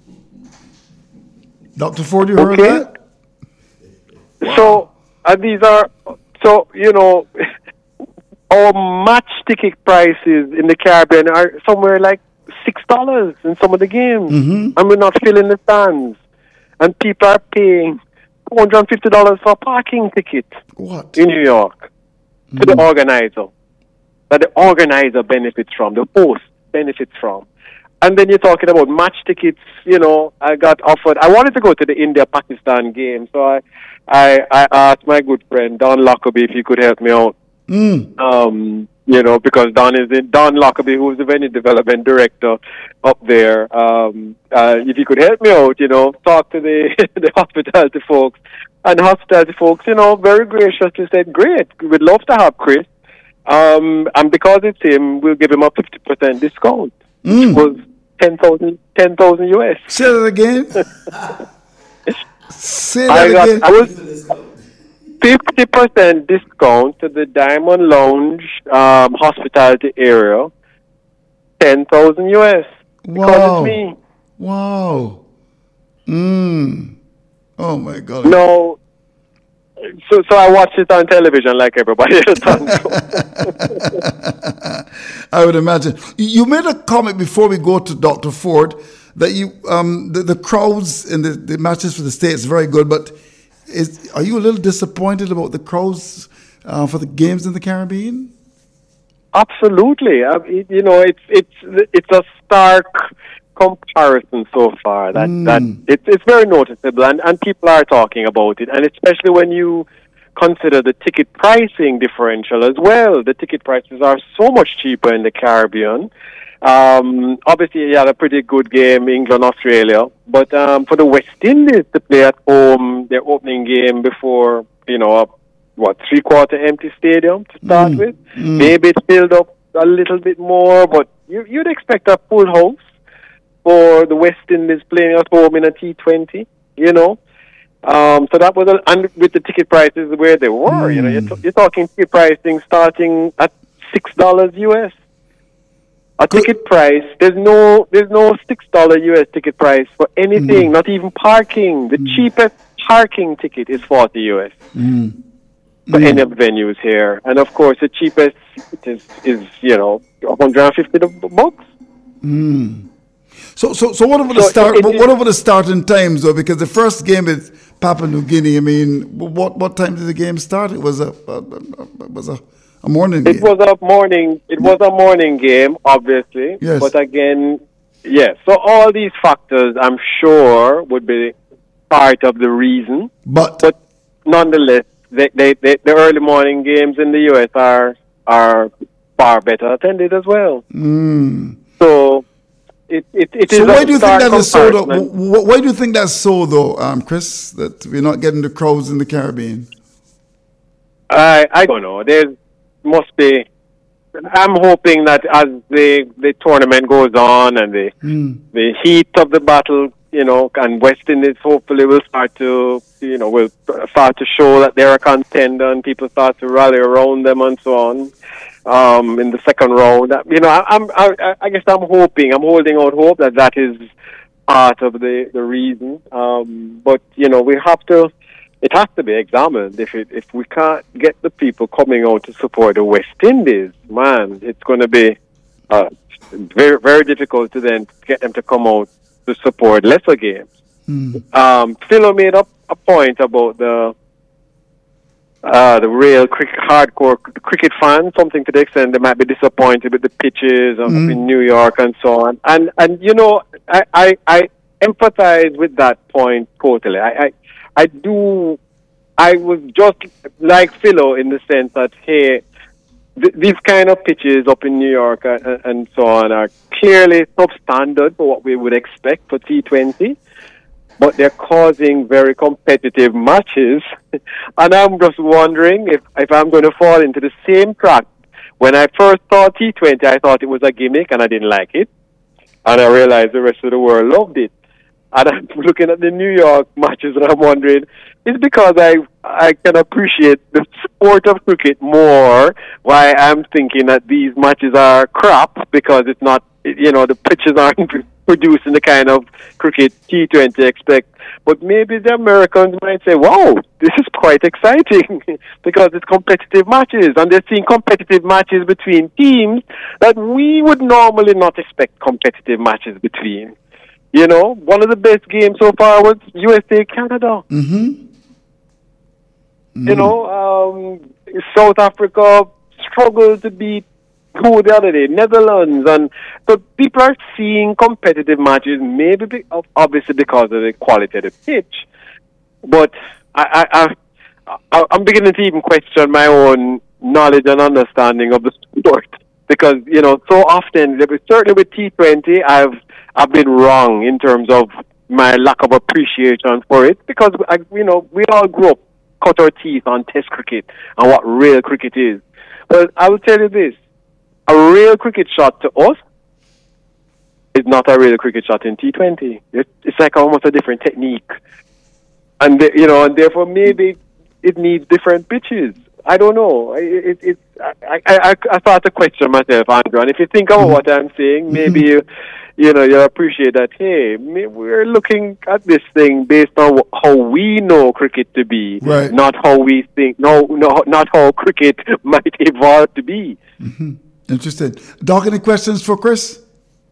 Doctor Ford, you heard Okay. that? So, and these are, so, you know, our match ticket prices in the Caribbean are somewhere like six dollars in some of the games. Mm-hmm. And we're not filling the stands. And people are paying two hundred fifty dollars for a parking ticket What? in New York to the organizer. That the organizer benefits from, the host benefits from. And then you're talking about match tickets. You know, I got offered. I wanted to go to the India-Pakistan game, so I, I, I asked my good friend Don Lockerbie if he could help me out. Mm. Um, you know, because Don is in, Don Lockerbie, who's the venue development director up there. Um, uh, if he could help me out, you know, talk to the the hospitality folks, and the hospitality folks, you know, very graciously said, "Great, we'd love to have Chris." Um, and because it's him, we'll give him a fifty percent discount. Mm. Which was ten thousand ten thousand U S. Say that again. Say that I got, again. I was fifty percent discount to the Diamond Lounge um, hospitality area, ten thousand U S. Because Wow. it's me. Wow. Mm. Oh my God. No. So, so I watched it on television like everybody else. I would imagine. You made a comment before we go to Doctor Ford that you um, the, the crowds in the, the matches for the States very good, but is, are you a little disappointed about the crowds uh, for the games in the Caribbean? Absolutely. I mean, you know, it's it's it's a stark comparison so far that Mm. that it's it's very noticeable, and, and people are talking about it, and especially when you consider the ticket pricing differential as well. The ticket prices are so much cheaper in the Caribbean. Um, obviously, you had a pretty good game, England, Australia, but um, for the West Indies to play at home, their opening game before, you know, a, what, three-quarter empty stadium to start Mm. with, Mm. maybe it's filled up a little bit more, but you, you'd expect a full house for the West Indies playing at home in a T twenty, you know. Um, so that was, a, and with the ticket prices where they were, you know, you're, t- you're talking ticket pricing starting at six dollars U S. A ticket price, there's no there's no six dollars U S ticket price for anything, Mm. not even parking. The cheapest parking ticket is forty U S Mm. for any of the venues here. And of course, the cheapest is, is you know, one hundred fifty bucks. Mm. So, so, so what about the So start? it- What, it- what about the starting times though? Because the first game is Papua New Guinea. I mean, what what time did the game start? It was a, a, a it was a, a morning game. It was a morning. It was a morning game, obviously. Yes. But again, yes. So all these factors, I'm sure, would be part of the reason. But But nonetheless, they, they, they, the early morning games in the U S are are far better attended as well. Mm. So it it, it so is. why a do you think stark that is so? Though? comparison. Wh- Why do you think that's so, though, um, Chris? That we're not getting the crowds in the Caribbean. I I don't know. There must be. I'm hoping that as the the tournament goes on and the Mm. the heat of the battle, you know, and West Indies hopefully will start to, you know, will start to show that they're a contender and people start to rally around them and so on. Um, in the second round, That- you know, I, I'm I, I guess I'm hoping, I'm holding out hope that that is part of the the reason. Um, but you know, we have to. It has to be examined. If it, if we can't get the people coming out to support the West Indies, man, it's going to be uh, very very difficult to then get them to come out to support lesser games. Mm. Um, Philo made up a point about the uh, the real cricket, hardcore cricket fans, something to the extent they might be disappointed with the pitches up Mm. in New York and so on. And and you know, I I, I empathize with that point totally. I. I I do, I was just like Philo in the sense that, hey, th- these kind of pitches up in New York and, and so on are clearly substandard for what we would expect for T twenty, but they're causing very competitive matches. And I'm just wondering if, if I'm going to fall into the same trap. When I first saw T twenty, I thought it was a gimmick and I didn't like it. And I realized the rest of the world loved it. And I'm looking at the New York matches and I'm wondering, it's because I I can appreciate the sport of cricket more why I'm thinking that these matches are crap because it's not, you know, the pitches aren't producing the kind of cricket T twenty expect. But maybe the Americans might say, wow, this is quite exciting because it's competitive matches and they're seeing competitive matches between teams that we would normally not expect competitive matches between. You know, one of the best games so far was U S A Canada. Mm-hmm. Mm-hmm. You know, um, South Africa struggled to beat who the other day, Netherlands, and so people are seeing competitive matches. Maybe be, obviously because of the quality of the pitch, but I, I, I, I'm beginning to even question my own knowledge and understanding of the sport because you know so often, certainly with T twenty, I've I've been wrong in terms of my lack of appreciation for it because, I, you know, we all grew up, cut our teeth on test cricket and what real cricket is. But I will tell you this, a real cricket shot to us is not a real cricket shot in T twenty. It's, it's like almost a different technique. And, the, you know, and therefore maybe it needs different pitches. I don't know. It, it, it, I, I, I start to question myself, Andrew. And if you think about what I'm saying, maybe you, you know, you appreciate that, hey, we're looking at this thing based on how we know cricket to be, right. not how we think, no, no, not how cricket might evolve to be. Mm-hmm. Interesting. Doc, any questions for Chris?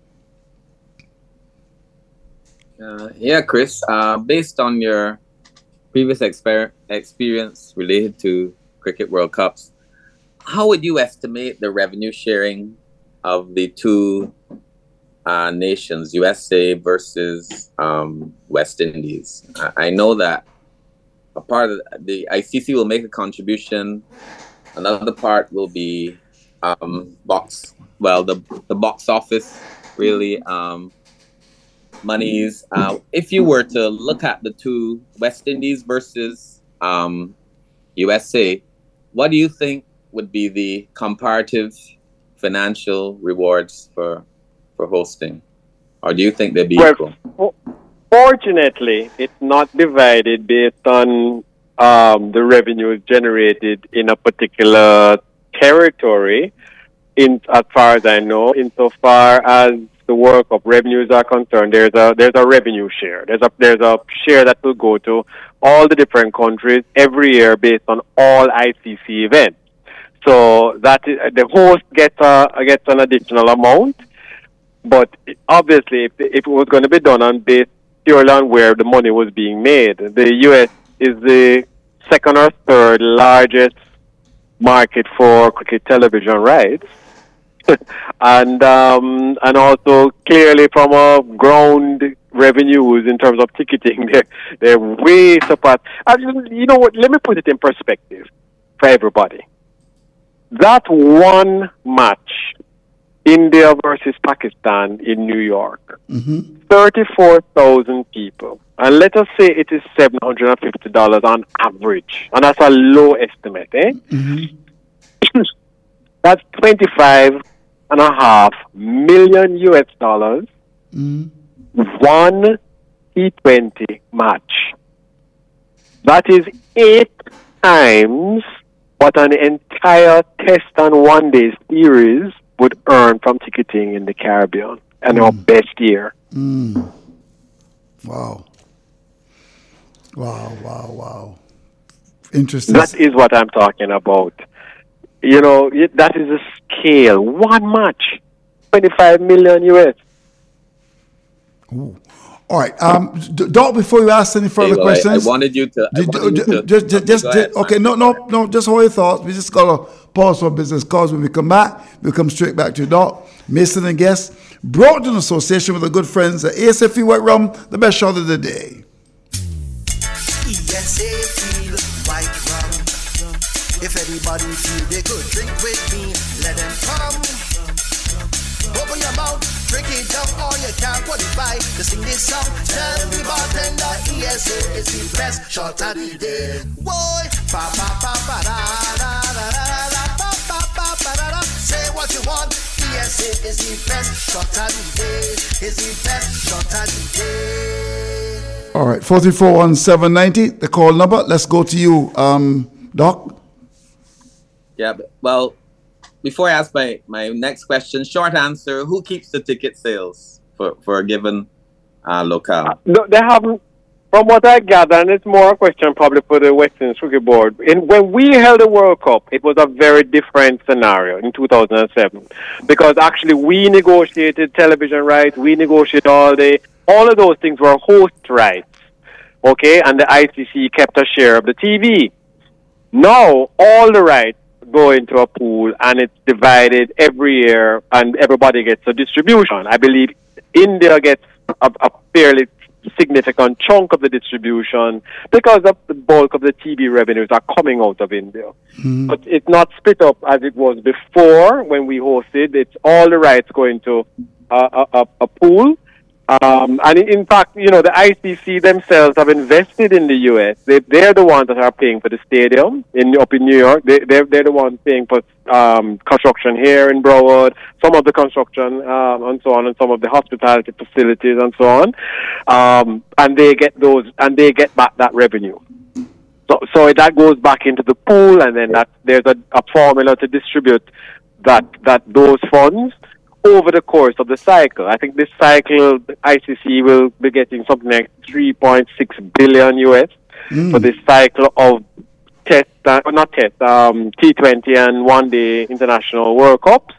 Uh, yeah, Chris, uh, based on your previous exper- experience related to Cricket World Cups, how would you estimate the revenue sharing of the two uh, nations, U S A versus um, West Indies? I-, I know that a part of the I C C will make a contribution. Another part will be um, box, well, the the box office really um, monies. Uh, if you were to look at the two, West Indies versus um, U S A, what do you think would be the comparative financial rewards for for hosting? Or do you think they'd be well, equal? For, fortunately, it's not divided based on um, the revenues generated in a particular territory, in as far as I know. Insofar as the World Cup revenues are concerned, there's a there's a revenue share. There's a there's a share that will go to all the different countries every year based on all I C C events. So that is, the host gets a gets an additional amount, but obviously, if, if it was going to be done on based purely on where the money was being made, the U S is the second or third largest market for cricket television rights, and um, and also clearly from a ground revenues in terms of ticketing, they're, they're way surpassed. I mean, you know what? Let me put it in perspective for everybody. That one match, India versus Pakistan in New York, Mm-hmm. thirty-four thousand people. And let us say it is seven hundred fifty dollars on average. And that's a low estimate, eh? Mm-hmm. That's twenty-five and a half million U S dollars. Mm-hmm. One T twenty match. That is eight times what an entire test and one day series would earn from ticketing in the Caribbean and our best year. Mm. Wow. Wow, wow, wow. Interesting. That is what I'm talking about. You know, it- that is a scale. One match, twenty-five million U S. Ooh. All right. Um, D- Doc, before you ask any further Hey, well, I- questions. I, wanted you to. I Ju- wanted ju- you to just, just, just, go just- ahead, man. okay, no, no, no, just hold your thoughts. We just got to pause for business calls. When we come back, we'll come straight back to Doc, Mason and guests, brought in association with our good friends at A S F E White Rum, the best shot of the day. E S A feel white rum. If anybody feel they could drink with me, let them come. Open your mouth, drink it up, or you can't qualify to sing this song. Tell the bartender E S A is the best shot of the day. Boy, pa pa pa pa da da da da da pa pa pa pa da da. Say what you want. E S A is the best shot of the day. Is the best shot of the day. All right, four three four one seven nine zero, the call number. Let's go to you, um, Doc. Yeah, but, well, before I ask my, my next question, short answer: who keeps the ticket sales for, for a given uh, locale? No, they haven't. From what I gather, and it's more a question probably for the Western Cricket Board. In, when we held the World Cup, it was a very different scenario in two thousand seven, because actually we negotiated television rights, we negotiated all the, all of those things were host rights, okay, and the I C C kept a share of the T V. Now all the rights go into a pool and it's divided every year, and everybody gets a distribution. I believe India gets a, a fairly significant chunk of the distribution because of the bulk of the T V revenues are coming out of India. Mm-hmm. But it's not split up as it was before when we hosted. It's all the rights going to uh, a, a, a pool. Um, and in fact, you know, the I C C themselves have invested in the U S. They, they're the ones that are paying for the stadium in up in New York. They, they're, they're the ones paying for um, construction here in Broward, some of the construction um, and so on, and some of the hospitality facilities and so on. Um, and they get those, and they get back that revenue. So, so that goes back into the pool, and then that there's a, a formula to distribute that that those funds over the course of the cycle. I think this cycle, the I C C will be getting something like three point six billion U S Mm. for this cycle of test, uh, not test, um, T twenty and one day international World Cups,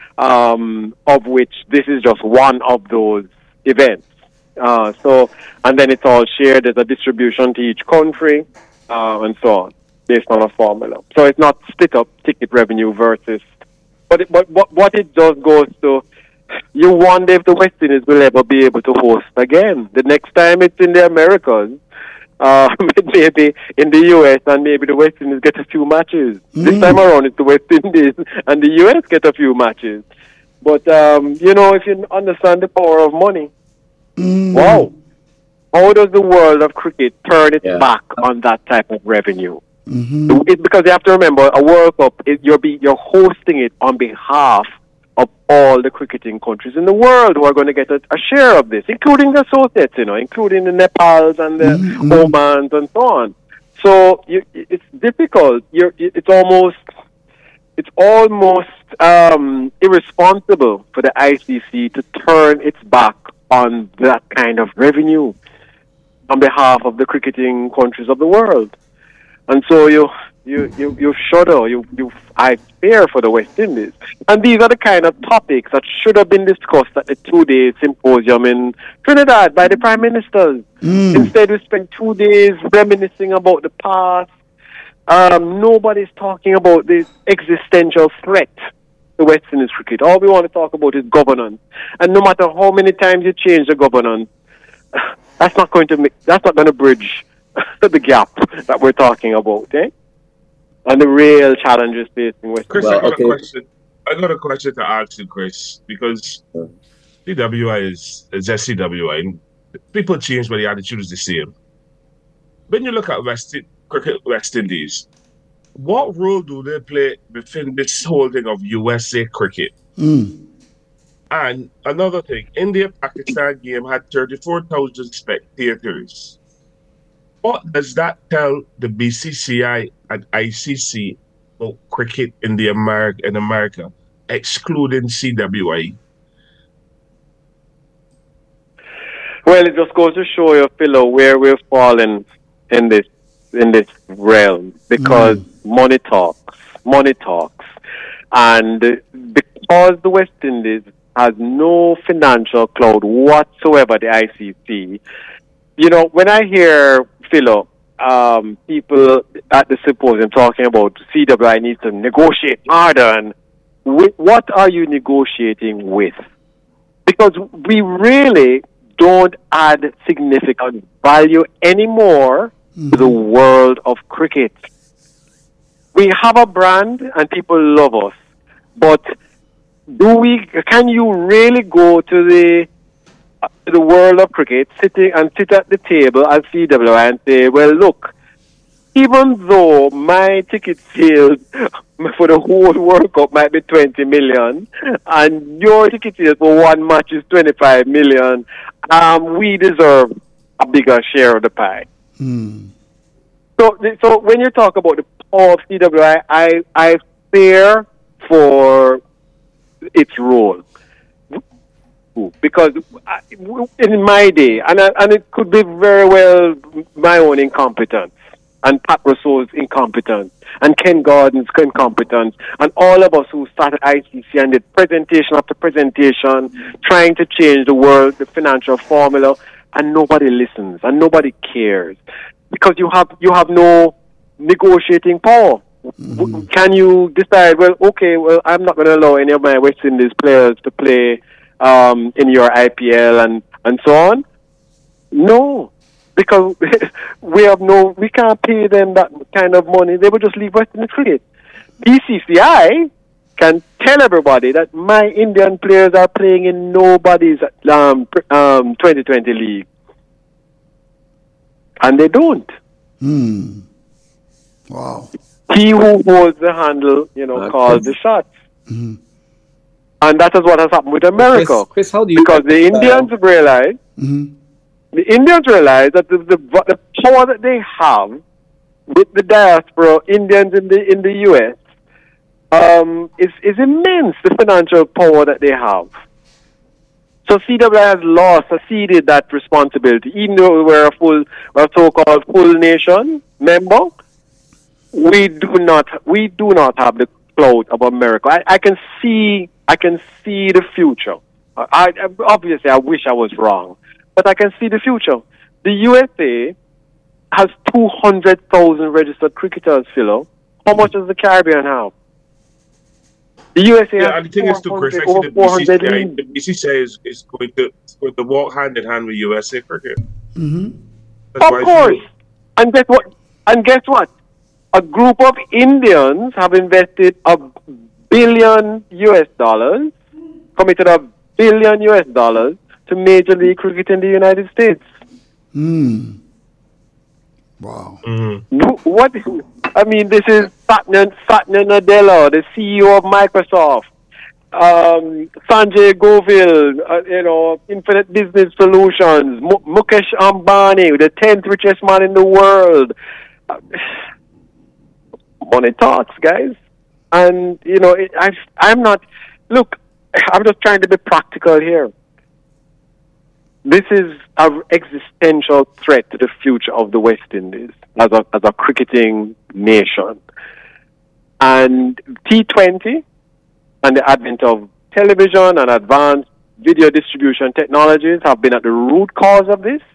um, of which this is just one of those events. Uh, so, and then it's all shared. There's a distribution to each country, uh, and so on, based on a formula. So it's not split up ticket revenue versus. But, it, but what, what it does goes to, you wonder if the West Indies will ever be able to host again. The next time it's in the Americas, uh, maybe in the U S, and maybe the West Indies get a few matches. Mm. This time around it's the West Indies and the U S get a few matches. But, um, you know, if you understand the power of money, Mm. wow, how does the world of cricket turn its Yeah. back on that type of revenue? Mm-hmm. It's because you have to remember, a World Cup, is you're, be, you're hosting it on behalf of all the cricketing countries in the world who are going to get a, a share of this, including the associates, you know, including the Nepals and the Mm-hmm. Omans and so on. So you, it's difficult. You're, it's almost, it's almost um, irresponsible for the I C C to turn its back on that kind of revenue on behalf of the cricketing countries of the world. And so you you you, you shudder, you, you I fear for the West Indies. And these are the kind of topics that should have been discussed at the two-day symposium in Trinidad by the Prime Ministers. Mm. Instead, we spent two days reminiscing about the past. Um, nobody's talking about the existential threat to West Indies cricket. All we want to talk about is governance. And no matter how many times you change the governance, that's not going to make, that's not going to bridge the gap that we're talking about, eh? And the real challenges facing West. Chris, Well, I got okay. a question. I got a question to ask you, Chris, because C W I is, is just C W I. People change, but the attitude is the same. When you look at West Cricket West Indies, what role do they play within this whole thing of U S A cricket? Mm. And another thing, India-Pakistan game had thirty-four thousand spectators. What does that tell the B C C I and I C C about cricket in the America in America, excluding C W I? Well, it just goes to show you, Philo, where we're falling in this in this realm, because mm. money talks, money talks, and because the West Indies has no financial clout whatsoever, the I C C. You know, when I hear, Philo, um, people at the symposium talking about C W I needs to negotiate harder, and with, what are you negotiating with? Because we really don't add significant value anymore mm-hmm. to the world of cricket. We have a brand and people love us, but do we? Can you really go to the uh, the world of cricket, sitting and sit at the table as C W I and say, "Well, look, even though my ticket sales for the whole World Cup might be twenty million, and your ticket sales for one match is twenty-five million, um, we deserve a bigger share of the pie." Mm. So, so when you talk about the power of C W I, I, I fear for its role. Because in my day, and, and it could be very well my own incompetence, and Pat Rousseau's incompetence, and Ken Gordon's incompetence, and all of us who started I C C and did presentation after presentation, trying to change the world, the financial formula, and nobody listens, and nobody cares. Because you have you have no negotiating power. Mm-hmm. Can you decide, well, okay, well, I'm not going to allow any of my West Indies players to play um, in your I P L and, and so on? No. Because we have no, we can't pay them that kind of money. They will just leave West Indies cricket. B C C I can tell everybody that my Indian players are playing in nobody's um, um, twenty twenty league. And they don't. Hmm. Wow. He who holds the handle, you know, Uh, calls Chris. the shots. Mm-hmm. And that is what has happened with America. Chris, Chris, how do you Because the Indians have realized, Mm-hmm. the Indians realize that the, the the power that they have with the diaspora Indians in the in the U S um, is is immense. The financial power that they have. So C W I has lost, ceded that responsibility, even though we're a full, we're a so-called full nation member. We do not, we do not have the clout of America. I, I can see, I can see the future. I, I obviously I wish I was wrong, but I can see the future. The U S A has two hundred thousand registered cricketers, Philo. How much does the Caribbean have? The U S A Yeah, has and the thing is, too, Chris, I see over the B C C I, four hundred the B C C I is, is going to is going to walk hand in hand with U S A cricket. Mm-hmm. That's Of why course. And guess what? And guess what? A group of Indians have invested a billion U S dollars, committed a billion U S dollars to Major League Cricket in the United States. Mm. Wow. Mm-hmm. What? I mean, this is Satya, Satya Nadella, the C E O of Microsoft. Um, Sanjay Govil, uh, you know, Infinite Business Solutions. M- Mukesh Ambani, the tenth richest man in the world. Uh, money talks, guys. And, you know, it, I, I'm not... Look, I'm just trying to be practical here. This is an existential threat to the future of the West Indies as a, as a cricketing nation. And T twenty and the advent of television and advanced video distribution technologies have been at the root cause of this.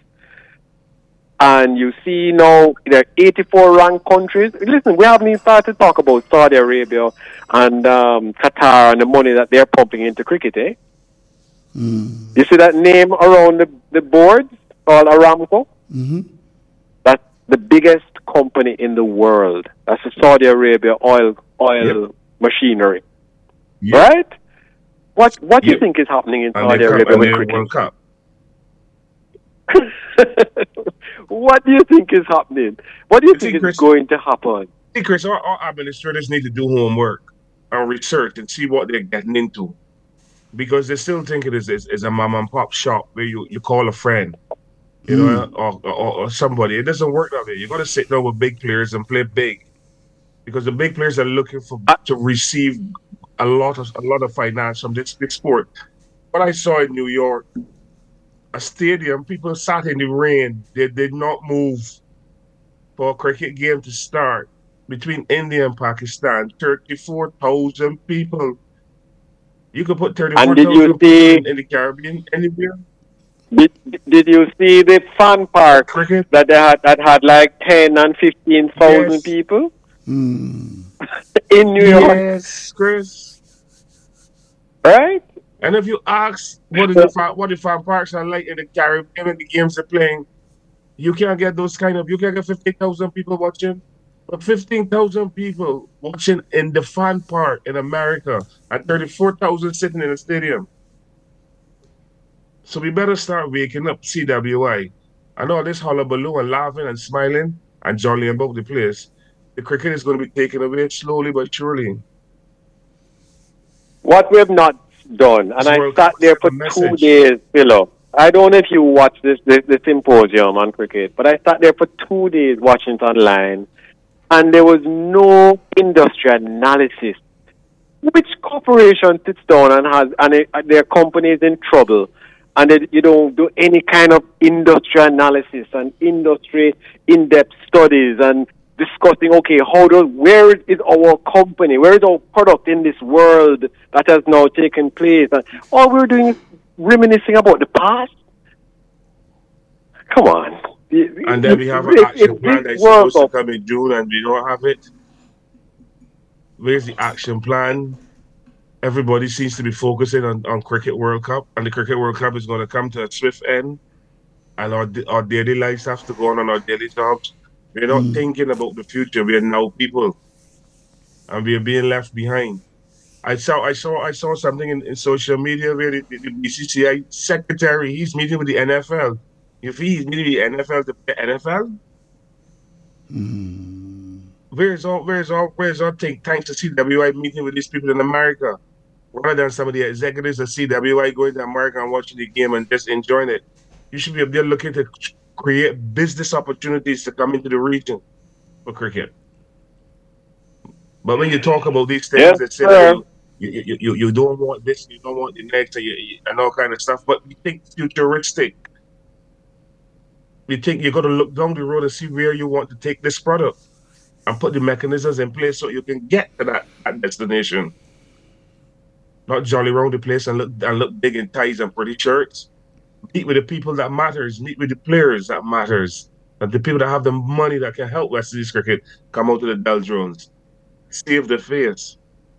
And you see now there are eighty-four ranked countries. Listen, we haven't even started to talk about Saudi Arabia and um, Qatar and the money that they're pumping into cricket, eh? Mm. You see that name around the, the boards? called Aramco. Mm-hmm. That's the biggest company in the world. That's the Saudi Arabia oil oil Yep. machinery. Yep. Right? What what do you Yep. think is happening in And Saudi they come Arabia and with they cricket? World Cup. What do you think is happening? What do you You think see, is Chris- going to happen? See, Chris, our, our administrators need to do homework and research and see what they're getting into. Because they still think it is, is, is a mom and pop shop where you, you call a friend, you know, or, or, or somebody. It doesn't work that way. You got to sit down with big players and play big. Because the big players are looking for to receive a lot of a lot of finance from this, this sport. What I saw in New York, a stadium, people sat in the rain. They did not move for a cricket game to start between India and Pakistan. thirty-four thousand people. You could put thirty-four And did you thousand people see- in, in the Caribbean anywhere. Did, did you see the fan park Cricket. that they had that had like ten and fifteen thousand Yes. people Mm. in New York? Yes, Chris. Right? And if you ask what is the fan, what the fan parks are like in the Caribbean and the games they're playing, you can't get those kind of you can't get fifteen thousand people watching. But fifteen thousand people watching in the fan park in America and thirty-four thousand sitting in the stadium. So we better start waking up C W I. I know this hullabaloo and laughing and smiling and jolly about the place. The cricket is going to be taken away slowly but surely. What we have not done, and This I World sat Cup there sent for a two message. days, Philo. I don't know if you watched this, this the symposium on cricket, but I sat there for two days watching it online, and there was no industry analysis. Which corporation sits down and has and it, their company is in trouble, and they, you don't do any kind of industry analysis and industry in-depth studies and discussing, okay, how do where is our company, where is our product in this world that has now taken place? And all we're doing is reminiscing about the past. Come on. And then we have an If- action if plan this that's supposed to World Cup- come in June and we don't have it. Where's the action plan? Everybody seems to be focusing on, on Cricket World Cup, and the Cricket World Cup is going to come to a swift end, and our our daily lives have to go on on our daily jobs. We're not thinking about the future. We are now people, and we are being left behind. I saw I saw I saw something in, in social media where the, the, the B C C I secretary, he's meeting with the N F L. If he's meeting with the N F L to play N F L, where's all where's all where's all take time to C W I meeting with these people in America, rather than some of the executives of C W I going to America and watching the game and just enjoying it? You should be up there looking to create business opportunities to come into the region for cricket. But when you talk about these things, Yes, that say sir. that you, you, you, you don't want this, you don't want the next, and, you, you- and all kind of stuff, but you think futuristic. You think you got to look down the road and see where you want to take this product and put the mechanisms in place so you can get to that, that destination. Not jolly around the place and look and look big in ties and pretty shirts. Meet with the people that matters. Meet with the players that matters. And the people that have the money that can help West Indies cricket come out to the Dell drones. Save the face.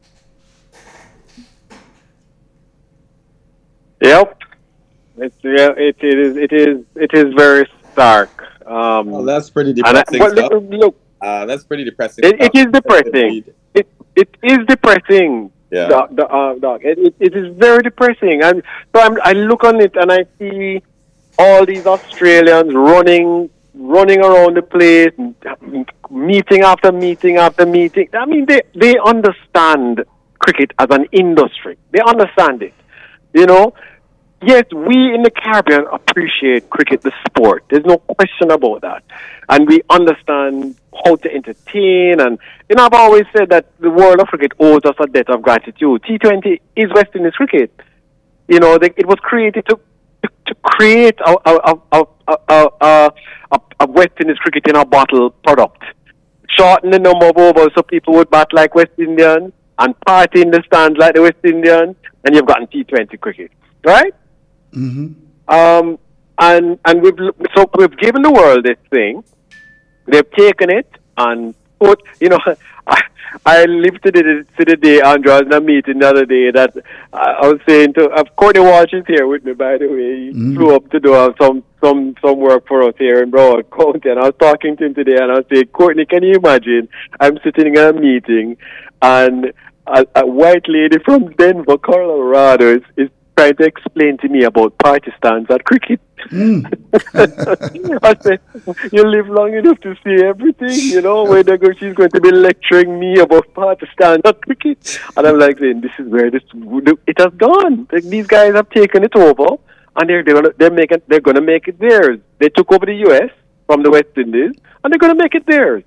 Yep. It's yeah, it, it is it is it is very stark. Um, Well, that's pretty and I, depressing but stuff. look, look, Uh, that's pretty depressing. it, it stuff. is depressing. It it is depressing. Yeah. Doc, doc, uh, doc. It, it, it is very depressing. And so I'm, I look on it and I see all these Australians running running around the place, meeting after meeting after meeting. I mean, they they understand cricket as an industry. They understand it. You know. Yes, we in the Caribbean appreciate cricket, the sport. There's no question about that. And we understand how to entertain. And, you know, I've always said that the world of cricket owes us a debt of gratitude. T twenty is West Indies cricket. You know, they, it was created to to, to create a, a, a, a, a, a, a, a West Indies cricket in a bottle product. Shorten the number of overs so people would bat like West Indians and party in the stands like the West Indians, and you've gotten T twenty cricket. Right? Mm-hmm. Um, and and we've so we've given the world this thing. They've taken it and put, you know, I, I lived to the to the day, Andrew, I was in a meeting the other day that I, I was saying to, uh, Courtney Walsh is here with me, by the way. He Mm. flew up to do uh, some some some work for us here in Broward County, and I was talking to him today, and I was saying, Courtney, can you imagine? I'm sitting in a meeting, and a, a white lady from Denver, Colorado, is, is trying to explain to me about partisans at cricket. Mm. I said, you live long enough to see everything, you know, where they go, she's going to be lecturing me about partisans at cricket. And I'm like saying, this is where this it has gone. Like, these guys have taken it over, and they're they're, they're making they're going to make it theirs. They took over the U S from the West Indies, and they're going to make it theirs.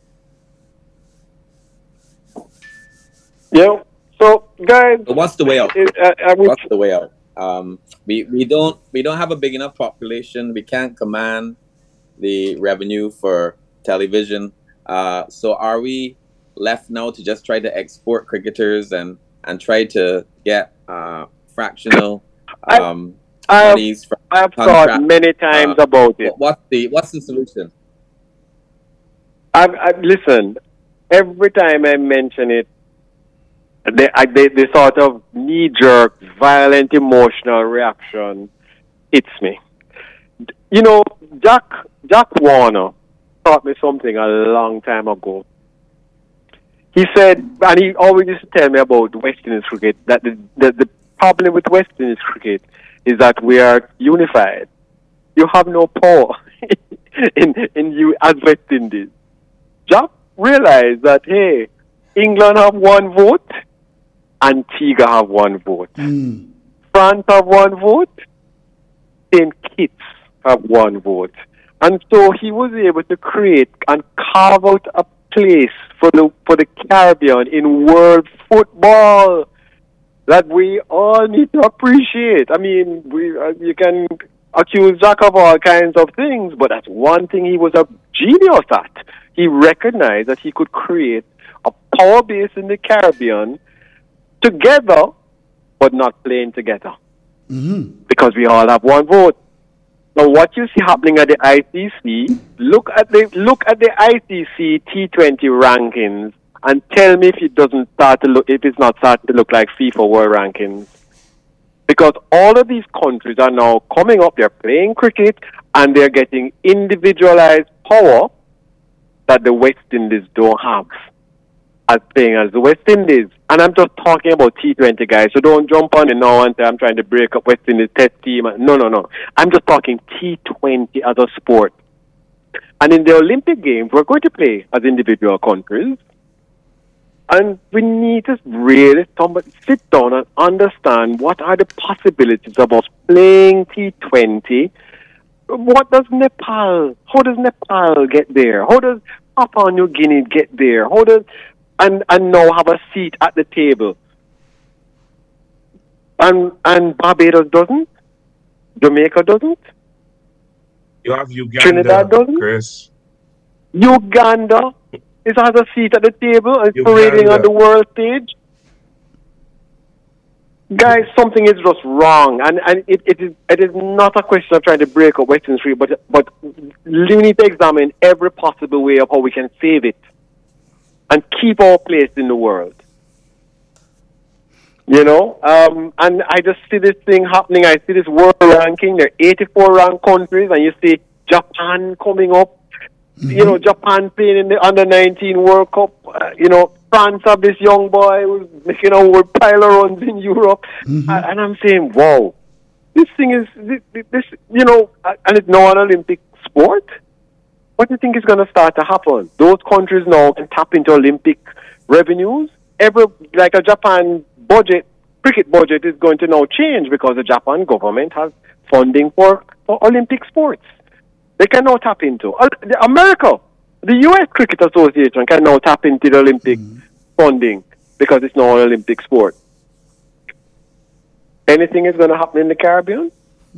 Yeah. So, guys, so what's the way out? It, uh, I would, what's the way out? Um, we we don't we don't have a big enough population. We can't command the revenue for television. Uh, so are we left now to just try to export cricketers and and try to get uh, fractional um, I, I monies from I have contract? thought many times uh, about it. What's the what's the solution? I, I listen. Every time I mention it, They, I, they, the sort of knee-jerk, violent, emotional reaction hits me. You know, Jack Jack Warner taught me something a long time ago. He said, and he always used to tell me about West Indies cricket, that the, the, the problem with West Indies cricket is that we are unified. You have no power in, in you as West Indies. Jack realized that, hey, England have one vote, Antigua have one vote. Mm. France have one vote. Saint Kitts have one vote. And so he was able to create and carve out a place for the for the Caribbean in world football that we all need to appreciate. I mean, we uh, you can accuse Jack of all kinds of things, but that's one thing he was a genius at. He recognized that he could create a power base in the Caribbean together, but not playing together. Mm-hmm. Because we all have one vote. Now, what you see happening at the I C C, look at the look at the I C C T twenty rankings and tell me if it doesn't start to look if it's not starting to look like FIFA World Rankings. Because all of these countries are now coming up, they're playing cricket, and they're getting individualized power that the West Indies don't have as playing as the West Indies. And I'm just talking about T twenty, guys, so don't jump on it now and say I'm trying to break up West Indies test team. No, no, no. I'm just talking T twenty as a sport. And in the Olympic Games, we're going to play as individual countries. And we need to really somebody sit down and understand what are the possibilities of us playing T twenty. What does Nepal, how does Nepal get there? How does Papua New Guinea get there? How does, and, and now have a seat at the table? And, and Barbados doesn't? Jamaica doesn't? You have Uganda, Trinidad doesn't? Chris. Uganda is has a seat at the table and parading on the world stage. Guys, something is just wrong, and and it, it is it is not a question of trying to break up Western Street, but but we need to examine every possible way of how we can save it and keep our place in the world. You know, um, and I just see this thing happening. I see this world ranking. There are eighty-four ranked countries, and you see Japan coming up. Mm-hmm. You know, Japan playing in the under nineteen World Cup. Uh, you know, France have this young boy who's making a whole pile of runs in Europe. Mm-hmm. Uh, and I'm saying, wow, this thing is, this, this you know, uh, and it's now an Olympic sport. What do you think is going to start to happen? Those countries now can tap into Olympic revenues. Every, like a Japan budget, cricket budget is going to now change because the Japan government has funding for, for Olympic sports. They can now tap into. Uh, America, the U S Cricket Association can now tap into the Olympic mm. funding because it's now an Olympic sport. Anything is going to happen in the Caribbean?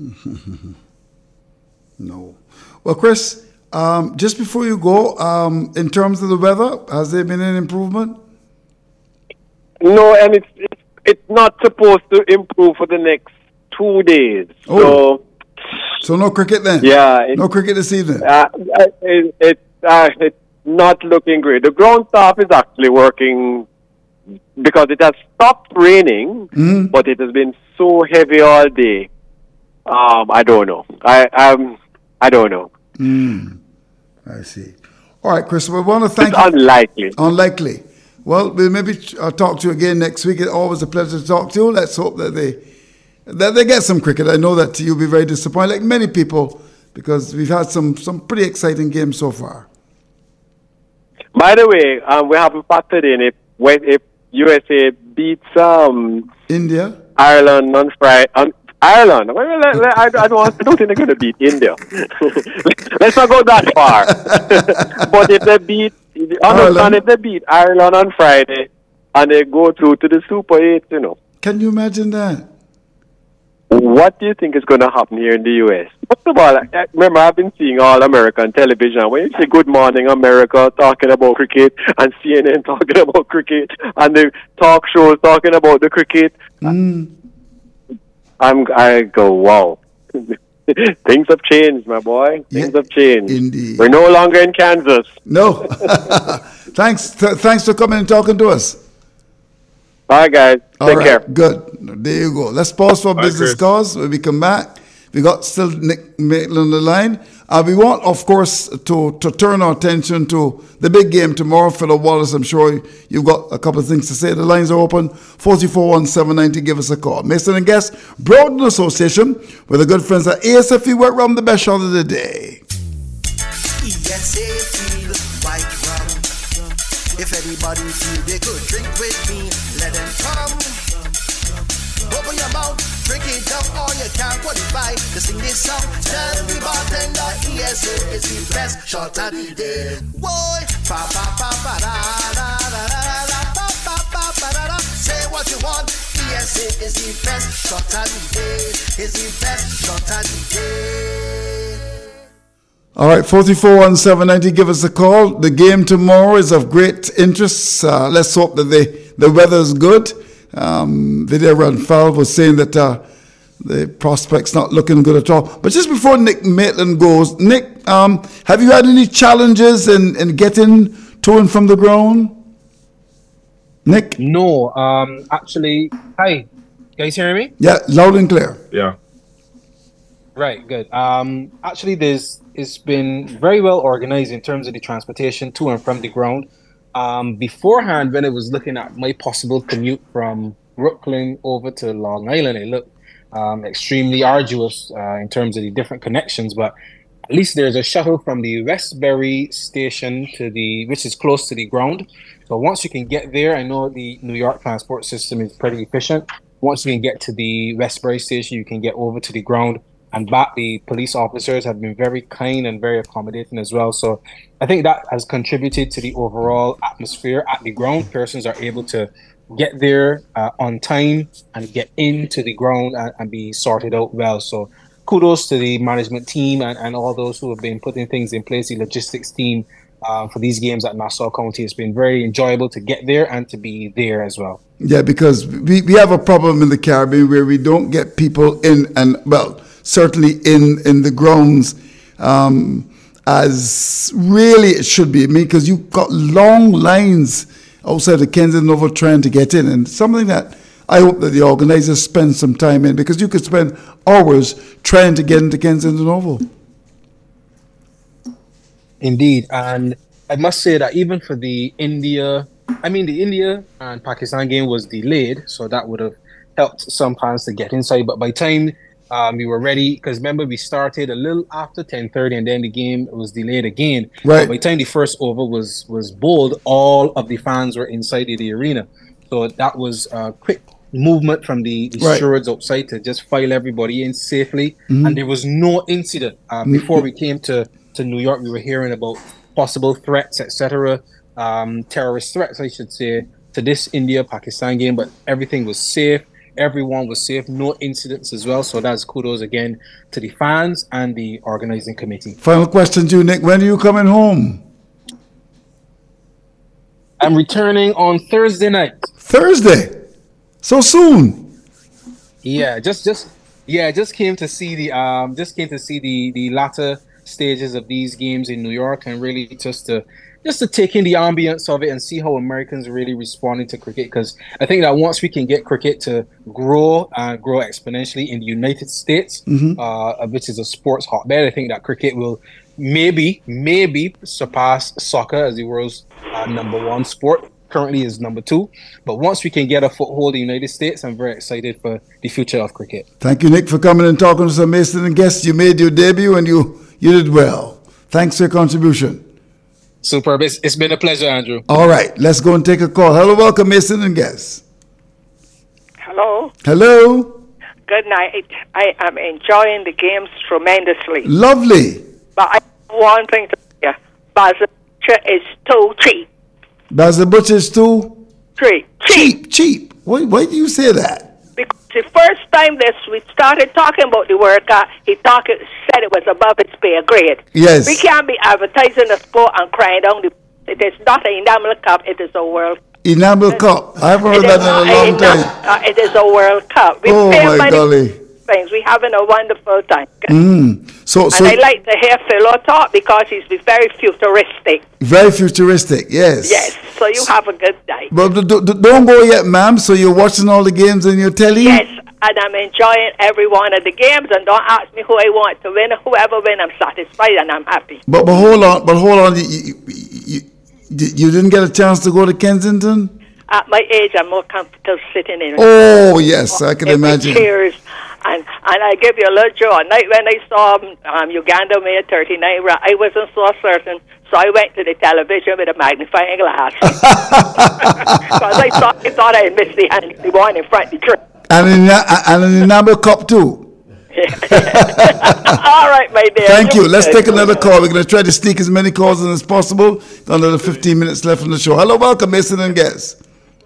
No. Well, Chris, um, just before you go, um, in terms of the weather, has there been an improvement? No, and it's it's, it's not supposed to improve for the next two days. Oh. So, so no cricket then? Yeah. It, no cricket this evening? Uh, it, it, uh, it's not looking great. The ground staff is actually working because it has stopped raining, mm-hmm. but it has been so heavy all day. Um, I don't know. I um, I don't know. Mm, I see. All right, Chris, we want to thank it's you. Unlikely. Unlikely. Well, we'll maybe uh, talk to you again next week. It's always a pleasure to talk to you. Let's hope that they that they get some cricket. I know that you'll be very disappointed, like many people, because we've had some, some pretty exciting games so far. By the way, um, we haven't factored in if when if U S A beats um India, Ireland on Friday. On Ireland. Well, let, let, I, I don't. I don't think they're going to beat India. Let's not go that far. But if they beat, understand if they beat Ireland on Friday and they go through to the Super Eight, you know. Can you imagine that? What do you think is going to happen here in the U S? First of all, I, remember I've been seeing all American television. When you say Good Morning America talking about cricket and C N N talking about cricket and the talk shows talking about the cricket, mm. I'm, I go, wow. Things have changed, my boy. Things yeah, have changed. Indeed. We're no longer in Kansas. No. thanks, th- thanks for coming and talking to us. All right, guys. Take All right, care. Good. There you go. Let's pause for Bye, business Chris. calls. When we come back, we got still Nick Maitland on the line. Uh, we want, of course, to, to turn our attention to the big game tomorrow. Philip Wallace, I'm sure you've got a couple of things to say. The lines are open. four oh four, one seven nine zero. Give us a call. Mason and Guest, Broaden Association, with the good friends at A S F E Work Rum, the best shot of the day. E S A feel white rum. If anybody feel they could drink with me, let them come. Open your mouth, drink it up, or you can't qualify to sing this song. Tell the bartender E S A is the best shot of the day. Boy, pa pa pa pa da da da da da pa pa pa pa da da. Say what you want. E S A is the best shot of the day. Is the best shot of the day. All right, four oh four, one seven nine zero, give us a call. The game tomorrow is of great interest. Uh, let's hope that the, the weather's good. Um, Vidya Ranfal was saying that uh, the prospect's not looking good at all. But just before Nick Maitland goes, Nick, um, have you had any challenges in, in getting to and from the ground? Nick? No, um, actually, hi, guys hearing me? Yeah, loud and clear. Yeah. Right, good. Um, actually, there's it's been very well organized in terms of the transportation to and from the ground. Um, beforehand, when I was looking at my possible commute from Brooklyn over to Long Island, it looked um, extremely arduous uh, in terms of the different connections. But at least there's a shuttle from the Westbury station to the, which is close to the ground. So once you can get there, I know the New York transport system is pretty efficient. Once you can get to the Westbury station, you can get over to the ground and back. The police officers have been very kind and very accommodating as well. So I think that has contributed to the overall atmosphere at the ground. Persons are able to get there uh, on time and get into the ground and, and be sorted out well. So kudos to the management team and, and all those who have been putting things in place, the logistics team uh, for these games at Nassau County. It's been very enjoyable to get there and to be there as well. Yeah, because we, we have a problem in the Caribbean where we don't get people in and, well, certainly in, in the grounds um, as really it should be. I mean, because you've got long lines outside the Kensington Oval trying to get in, and something that I hope that the organisers spend some time in, because you could spend hours trying to get into Kensington Oval. Indeed, and I must say that even for the India, I mean the India and Pakistan game was delayed, so that would have helped some fans to get inside, but by time Um, we were ready, because remember we started a little after ten thirty and then the game was delayed again. Right. But by the time the first over was was bowled, all of the fans were inside the, the arena. So that was a quick movement from the, the right. stewards outside to just file everybody in safely. Mm-hmm. And there was no incident. Uh, before we came to, to New York, we were hearing about possible threats, et cetera, um, terrorist threats, I should say, to this India-Pakistan game, but everything was safe. Everyone was safe, no incidents as well. So that's kudos again to the fans and the organizing committee. Final question to you, Nick. When are you coming home? I'm returning on Thursday night. Thursday? So soon? Yeah, just just yeah, just came to see the um just came to see the the latter stages of these games in New York, and really just to just to take in the ambience of it and see how Americans are really responding to cricket. Because I think that once we can get cricket to grow and grow exponentially in the United States, Mhm. uh, which is a sports hotbed, I think that cricket will maybe, maybe surpass soccer as the world's uh, number one sport. Currently is number two. But once we can get a foothold in the United States, I'm very excited for the future of cricket. Thank you, Nick, for coming and talking to us on Mason and Guest. You made your debut and you, you did well. Thanks for your contribution. Superb. It's, it's been a pleasure, Andrew. All right, let's go and take a call. Hello, welcome, Mason and Guest. Hello. Hello. Good night. I am enjoying the games tremendously. Lovely. But I have one thing to tell you. Basel is too cheap. Basil Butcher's too Cheap. cheap. Cheap. Why, why do you say that? Because the first time this we started talking about the World Cup, he talked, said it was above its pay grade. Yes. We can't be advertising the sport and crying down the. It is not an enamel cup. It is a World. Enamel Cup. I haven't heard It that is in not a long enam- time. uh, it is a World Cup. We Oh, pay my money golly. for things. We're having a wonderful time. Mm. So, so and I like to hear Philo talk because he's very futuristic. very futuristic. Yes. Yes. So you have a good night. But d- d- d- don't go yet, ma'am. So you're watching all the games on your telly? Yes, and I'm enjoying every one of the games. And don't ask me who I want to win. Whoever win, I'm satisfied and I'm happy. But but hold on, but hold on. You, you, you, you, you didn't get a chance to go to Kensington? At my age, I'm more comfortable sitting in. Oh yes, I can in my imagine. chairs. And and I give you a little joy. Night when I saw um, Uganda made thirty-nine, I wasn't so certain. So I went to the television with a magnifying glass. Because I thought, I thought I had missed the, hand, the one in front of the tree. And in and in the Enamel Cup too. All right, my dear. Thank you. Let's take another call. We're going to try to sneak as many calls in as possible. Got another fifteen minutes left on the show. Hello, welcome, Mason and Guest.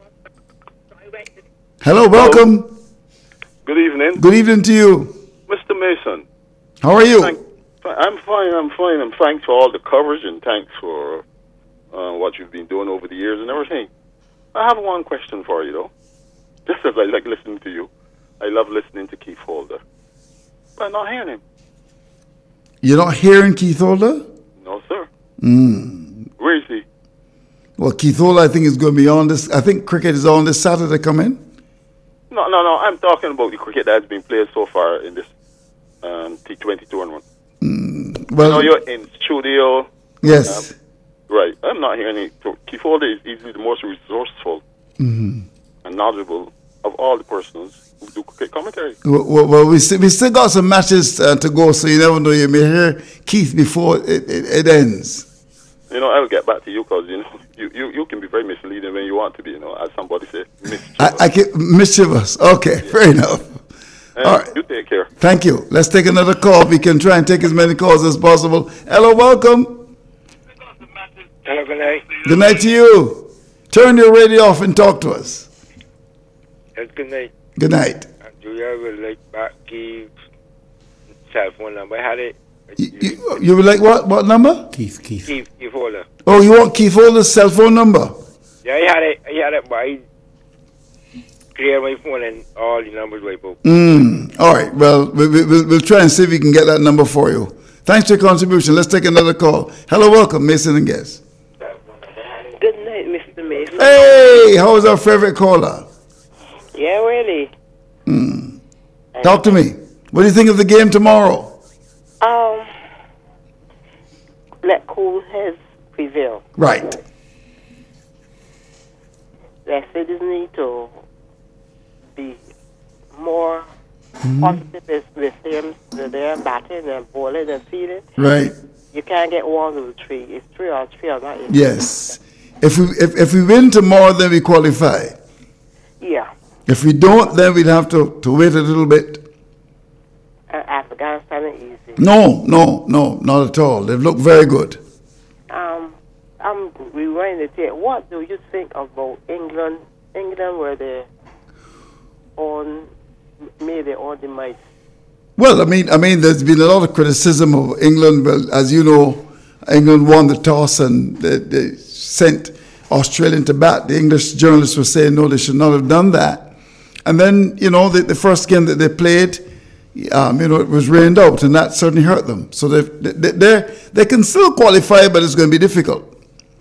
Hello, welcome. Good evening. Good evening to you. Mister Mason. How are you? Thank, I'm fine, I'm fine. And thanks for all the coverage and thanks for uh, what you've been doing over the years and everything. I have one question for you, though. Just as I like listening to you. I love listening to Keith Holder. But I'm not hearing him. You're not hearing Keith Holder? No, sir. Mm. Where is he? Well, Keith Holder, I think, is going to be on this. I think cricket is on this Saturday. Come in. No, no, no. I'm talking about the cricket that's been played so far in this um, T twenty tournament. Mm. Well, I know you're in studio. Yes. Um, right. I'm not hearing it. So Keith Holder is easily the most resourceful Mm-hmm. and knowledgeable of all the persons who do cricket commentary. Well, well, well we, still, we still got some matches uh, to go, so you never know. You may hear Keith before it, it, it ends. You know, I'll get back to you because, you know, you, you, you can be very misleading when you want to be, you know, as somebody said, mischievous. I, I can, mischievous. Okay, Yeah. fair enough. And All right. You take care. Thank you. Let's take another call. We can try and take as many calls as possible. Hello, welcome. Hello, good night. Good night to you. Turn your radio off and talk to us. Yes, good night. Good night. Do I would like back Keith's cell phone number? I had it. You, you, you would like what? What number? Keith, Keith. Keith, Keith Holder. Oh, you want Keith Holder's cell phone number? Yeah, I had it. I had it, but I cleared my phone and all the numbers wiped out. Mm. All right. Well, we, we, we'll, we'll try and see if we can get that number for you. Thanks for your contribution. Let's take another call. Hello, welcome, Mason and Guest. Good night, Mister Mason. Hey, how is our favorite caller? Yeah, really. Mm. Talk to me. What do you think of the game tomorrow? Um, let cool heads prevail. Right. The citizens need to be more Mhm. positive with, with them, with their batting and bowling and fielding. Right. You can't get one of the three. It's three or three or not. Yes. If we if, if we win tomorrow, then we qualify. Yeah. If we don't, then we'd have to, to wait a little bit. Uh, Afghanistan is easy. No, no, no, not at all. They've looked very good. Um, I'm rewinding the tape. What do you think about England? England were they on made their own demise? Well, I mean, I mean, there's been a lot of criticism of England. Well, as you know, England won the toss and they, they sent Australia to bat. The English journalists were saying, no, they should not have done that. And then, you know, the, the first game that they played, um, you know, it was rained out, and that certainly hurt them. So they they they they can still qualify, but it's going to be difficult.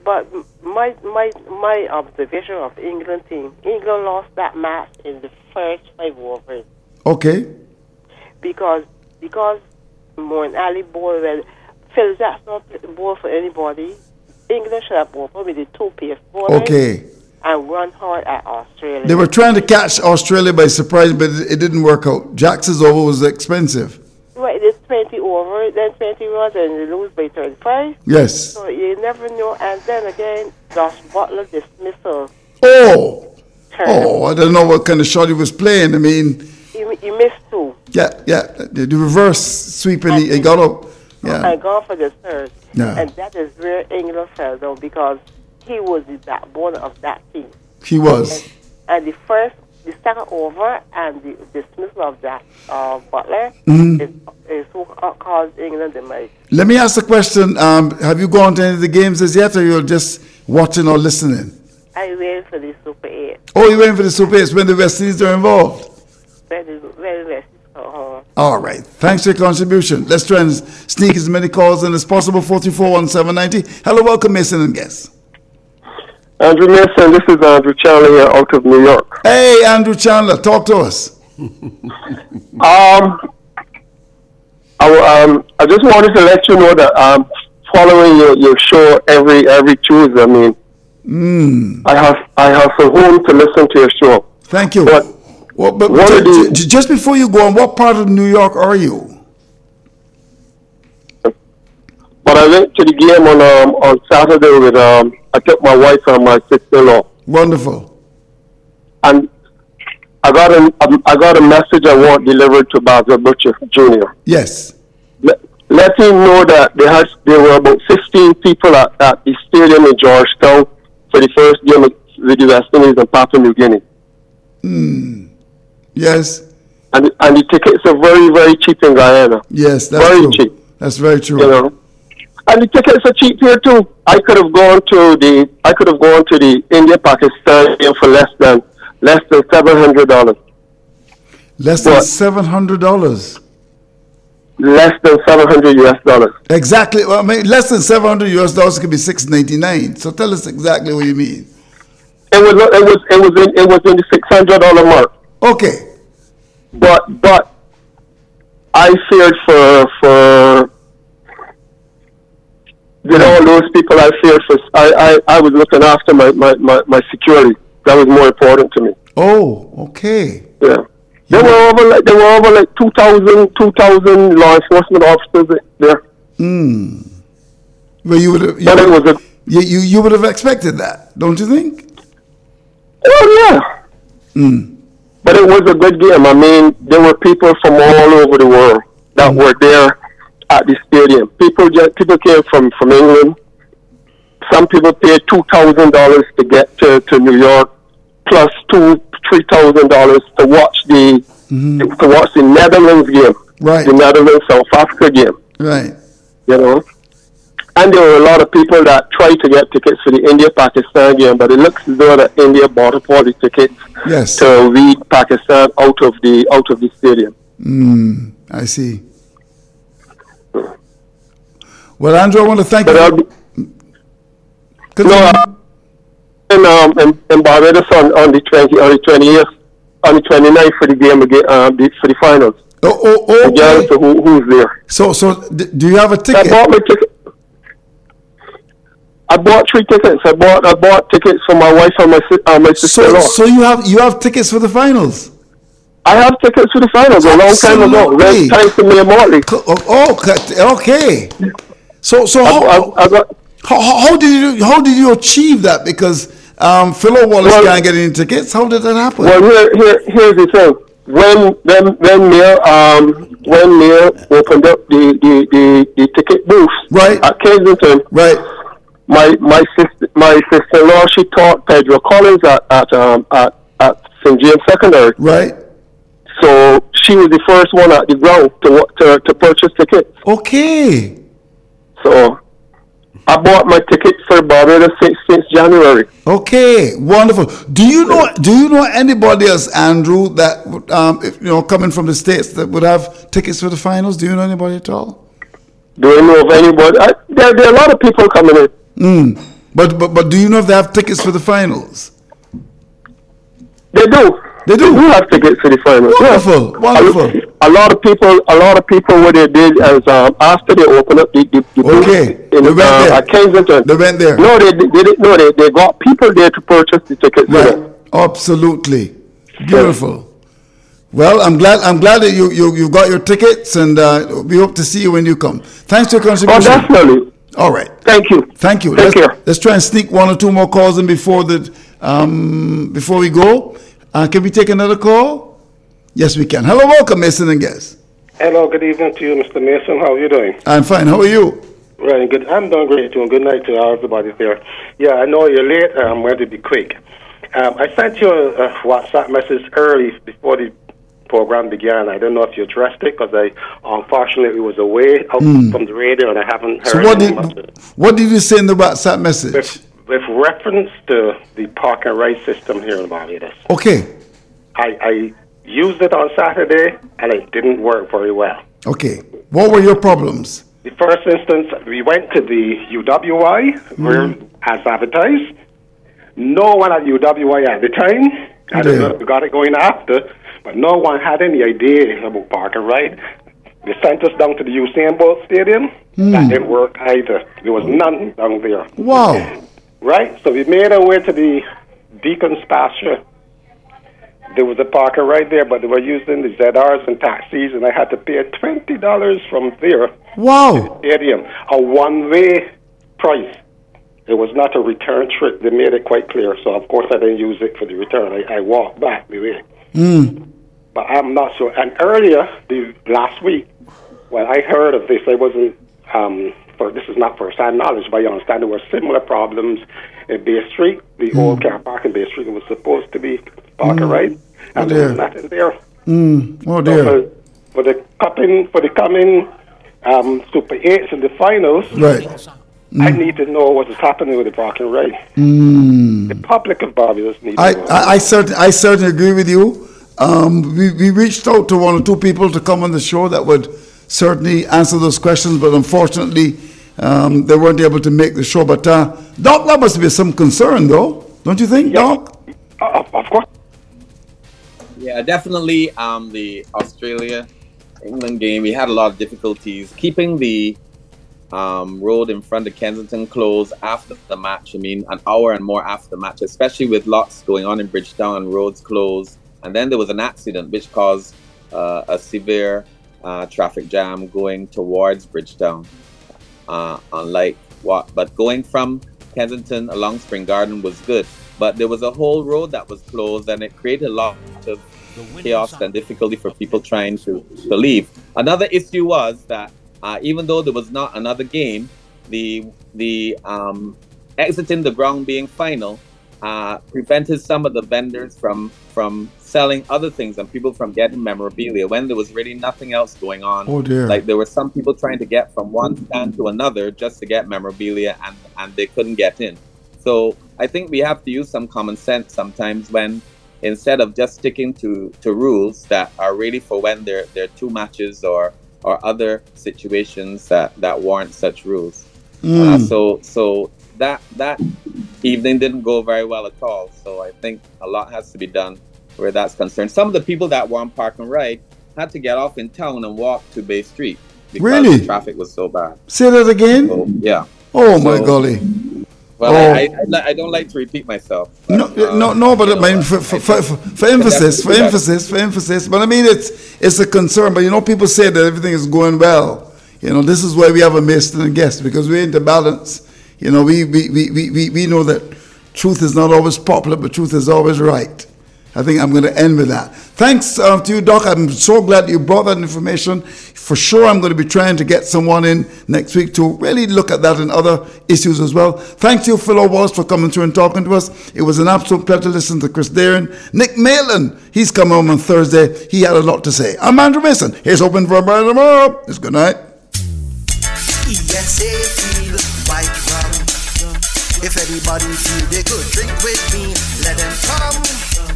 but my my my observation of the England team, England lost that match in the first five overs. Okay. Because because Moeen Ali bowled well. Phil Jackson bowled for anybody. England should have bowled with the two pace bowlers. Okay. And run hard at Australia. They were trying to catch Australia by surprise, but it didn't work out. Jackson's over was expensive. Right, it's twenty over, then twenty runs, and they lose by thirty-five. Yes. So you never know. And then again, Josh Butler dismissal. Oh. Oh, I don't know what kind of shot he was playing. I mean, He, he missed two. yeah, yeah. The, the reverse sweep, and he, he got up. Yeah. And gone for the third. Yeah. And that is where England fell down because he was the backbone of that team. He was. And, and the first, the second over and the dismissal of that uh, Butler Mhm. is, is who caused England the most. Let me ask the question. Um, have you gone to any of the games as yet, or you're just watching or listening? I waited for the Super eight. Oh, you went for the Super eights when the West Indies are involved? Very, very West. Uh-huh. All right. Thanks for your contribution. Let's try and sneak as many calls in as possible. four two four, one seven nine zero. Hello, welcome, Mason and guests. Andrew Mason, this is Andrew Chandler here out of New York. Hey, Andrew Chandler, talk to us. Um, I, um, I just wanted to let you know that I'm following your, your show every every Tuesday. I mean, Mm. I have I have from home to listen to your show. Thank you. But, well, but one j- of the, j- just before you go on, what part of New York are you? but I went to the game on um, on Saturday with um I took my wife and my sister-in-law. Wonderful. And I got a I got a message I want delivered to Basil Butcher Junior Yes. Let, let him know that there has there were about fifteen people at, at the stadium in Georgetown for the first game with the West Indies and Papua New Guinea. Hmm. Yes. And and the tickets are very very cheap in Guyana. Yes, that's very true. cheap. That's very true. You know, and the tickets are cheap here too. I could have gone to the I could have gone to the India Pakistan game for less than less than seven hundred dollars. Less than seven hundred dollars. Less than seven hundred U S dollars. Exactly. Well, I mean, less than seven hundred U S dollars could be six ninety nine. So tell us exactly what you mean. It was it was it was in it was in the six hundred dollar mark. Okay. But but I feared for for you know all those people. I feared for I I, I was looking after my, my, my, my security. That was more important to me. Oh, okay. Yeah. There were over like there were over like two thousand two thousand law enforcement officers there. Hmm. Well, you would have. You, But it was a you, you you would have expected that, don't you think? oh yeah. Hmm. But it was a good game. I mean, there were people from all over the world that were there at the stadium. People just people came from, from England. Some people paid two thousand dollars to get to, to New York, plus two three thousand dollars to watch the Mm-hmm. to watch the Netherlands game, Right. the Netherlands South Africa game. Right. You know, and there were a lot of people that tried to get tickets for the India Pakistan game, but it looks as though that India bought up all the tickets Yes. to weed Pakistan out of the out of the stadium. Hmm. I see. Well, Andrew, I want to thank But I'll you. be, no, uh, in, um, in, in Barbados on, on the twenty on the twentieth on the twenty-ninth for the game again, uh, the, for the finals. Oh, oh, oh. Regardless of who, who's there. So, so d- do you have a I ticket? bought my ticket. I bought three tickets. I bought I bought tickets for my wife and my si- uh, my So, sister-in-law. so you have you have tickets for the finals? I have tickets for the finals a long time ago. Absolutely. Last time to me and Motley. Oh, oh, okay. So, so how, I, I got, how, how did you how did you achieve that? Because um, Philo Wallace Well- can't get any tickets. How did that happen? well, here, here, here's the thing. When when when Neil um when Neil opened up the the, the, the ticket booth right at Kensington, right. My my sister my sister-in-law, she taught Pedro Collins at at um at, at Saint James Secondary. Right. So she was the first one at the ground to to to purchase tickets. Okay. So I bought my ticket for Barbados since, since January. Okay, wonderful. Do you know do you know anybody else, Andrew, that would, um, if, you know, coming from the States that would have tickets for the finals? Do you know anybody at all? Do I know of anybody? I, there, there are a lot of people coming in. Mm. But, but but do you know if they have tickets for the finals? They do. They do. They do have tickets for the finals. Wonderful, yeah. wonderful. A, a lot of people, a lot of people, what they did is um, after they opened up the, the, the okay, booth in, they went uh, there. at Kensington. They went there. No, they they didn't. No, they they got people there to purchase the tickets. Right. Absolutely. Beautiful. Well, I'm glad. I'm glad that you you you got your tickets, and uh, we hope to see you when you come. Thanks for your contribution. Oh, definitely. All right. Thank you. Thank you. Take let's, care. Let's try and sneak one or two more calls in before the um before we go. Uh, can we take another call? Yes, we can. Hello, welcome, Mason and guest. Hello, good evening to you, Mister Mason. How are you doing? I'm fine. How are you? Right, good. I'm doing great too. And good night to everybody there. Yeah, I know you're late. I'm going to be quick. Um, I sent you a, a WhatsApp message early before the program began. I don't know if you addressed it because I unfortunately was away out Mm. from the radio and I haven't heard So what any did much. what did you say in the WhatsApp message? With, with reference to the park and ride system here in Barbados. Okay. I, I used it on Saturday and it didn't work very well. Okay. What were your problems? The first instance, we went to the U W I, where as advertised. No one at U W I at the time. I don't know if we got it going after, but no one had any idea about park and ride. They sent us down to the Usain Bolt Stadium. Mm. That didn't work either. There was none down there. Wow. Right? So we made our way to the Deacon's Pasture. There was a park and ride there, but they were using the Z Rs and taxis, and I had to pay twenty dollars from there. Wow. Stadium, a one-way price. It was not a return trip. They made it quite clear. So, of course, I didn't use it for the return. I, I walked back the way. Mm. But I'm not sure. And earlier, the last week, when I heard of this, I wasn't, um, for, this is not first-hand knowledge, but I understand there were similar problems in Bay Street. The Mm. old car park in Bay Street was supposed to be park and Mm. ride. And Oh, there was dear. nothing there. Mm. Oh So dear. for, for the coming, for the coming um, Super eights and the finals, Right. I need to know what is happening with the park and ride. Mm. The public of Barbados needs I, to know. I, I certainly I certainly agree with you. Um, we, we reached out to one or two people to come on the show that would certainly answer those questions, but unfortunately um, they weren't able to make the show. But uh, Doc, that must be some concern, though, don't you think, Doc? Uh, of course. Yeah, definitely. Um, the Australia England game, we had a lot of difficulties keeping the um, road in front of Kensington closed after the match. I mean, an hour and more after the match, especially with lots going on in Bridgetown, roads closed. And then there was an accident which caused uh, a severe uh, traffic jam going towards Bridgetown. Uh, unlike what, but going from Kensington along Spring Garden was good. But there was a whole road that was closed, and it created a lot of chaos and difficulty for people trying to, to leave. Another issue was that uh, even though there was not another game, the the um, exiting the ground being final uh, prevented some of the vendors from from selling other things and people from getting memorabilia when there was really nothing else going on. Oh, dear. Like there were some people trying to get from one stand to another just to get memorabilia, and, and they couldn't get in. So I think we have to use some common sense sometimes when, instead of just sticking to, to rules that are really for when there, there are two matches or or other situations that, that warrant such rules. Mm. Uh, so so that that evening didn't go very well at all. So I think a lot has to be done where that's concerned. Some of the people that were on Park and Ride had to get off in town and walk to Bay Street because Really? the traffic was so bad. Say that again? So, yeah. Oh, my So- golly. Well, Oh. I, I, I, li- I don't like to repeat myself. But, No, um, no, no, but you I know, mean, for, for, for, for, for I emphasis, for definitely- emphasis, for emphasis. But I mean, it's it's a concern. But you know, people say that everything is going well. You know, this is why we have a Mason and guest, because we're into balance. You know, we we, we, we, we we know that truth is not always popular, but truth is always right. I think I'm going to end with that. Thanks uh, to you, Doc. I'm so glad you brought that information. For sure, I'm going to be trying to get someone in next week to really look at that and other issues as well. Thanks to you, Phil Walsh, for coming through and talking to us. It was an absolute pleasure to listen to Chris Darren. Nick Malin, he's coming home on Thursday. He had a lot to say. I'm Andrew Mason. Here's Open for a Brother tomorrow. It's good night. E S A feel white rum. If anybody feel they could drink with me, let them come.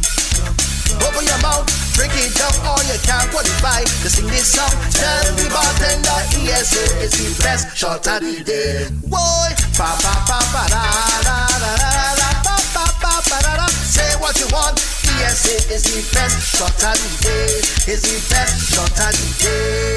Open your mouth, drink it up, or you can't qualify to sing this song. Tell the bartender E S A is the best shot of the day. Boy, pa pa pa pa da da. the best shot of the day. It's the best shot of the day.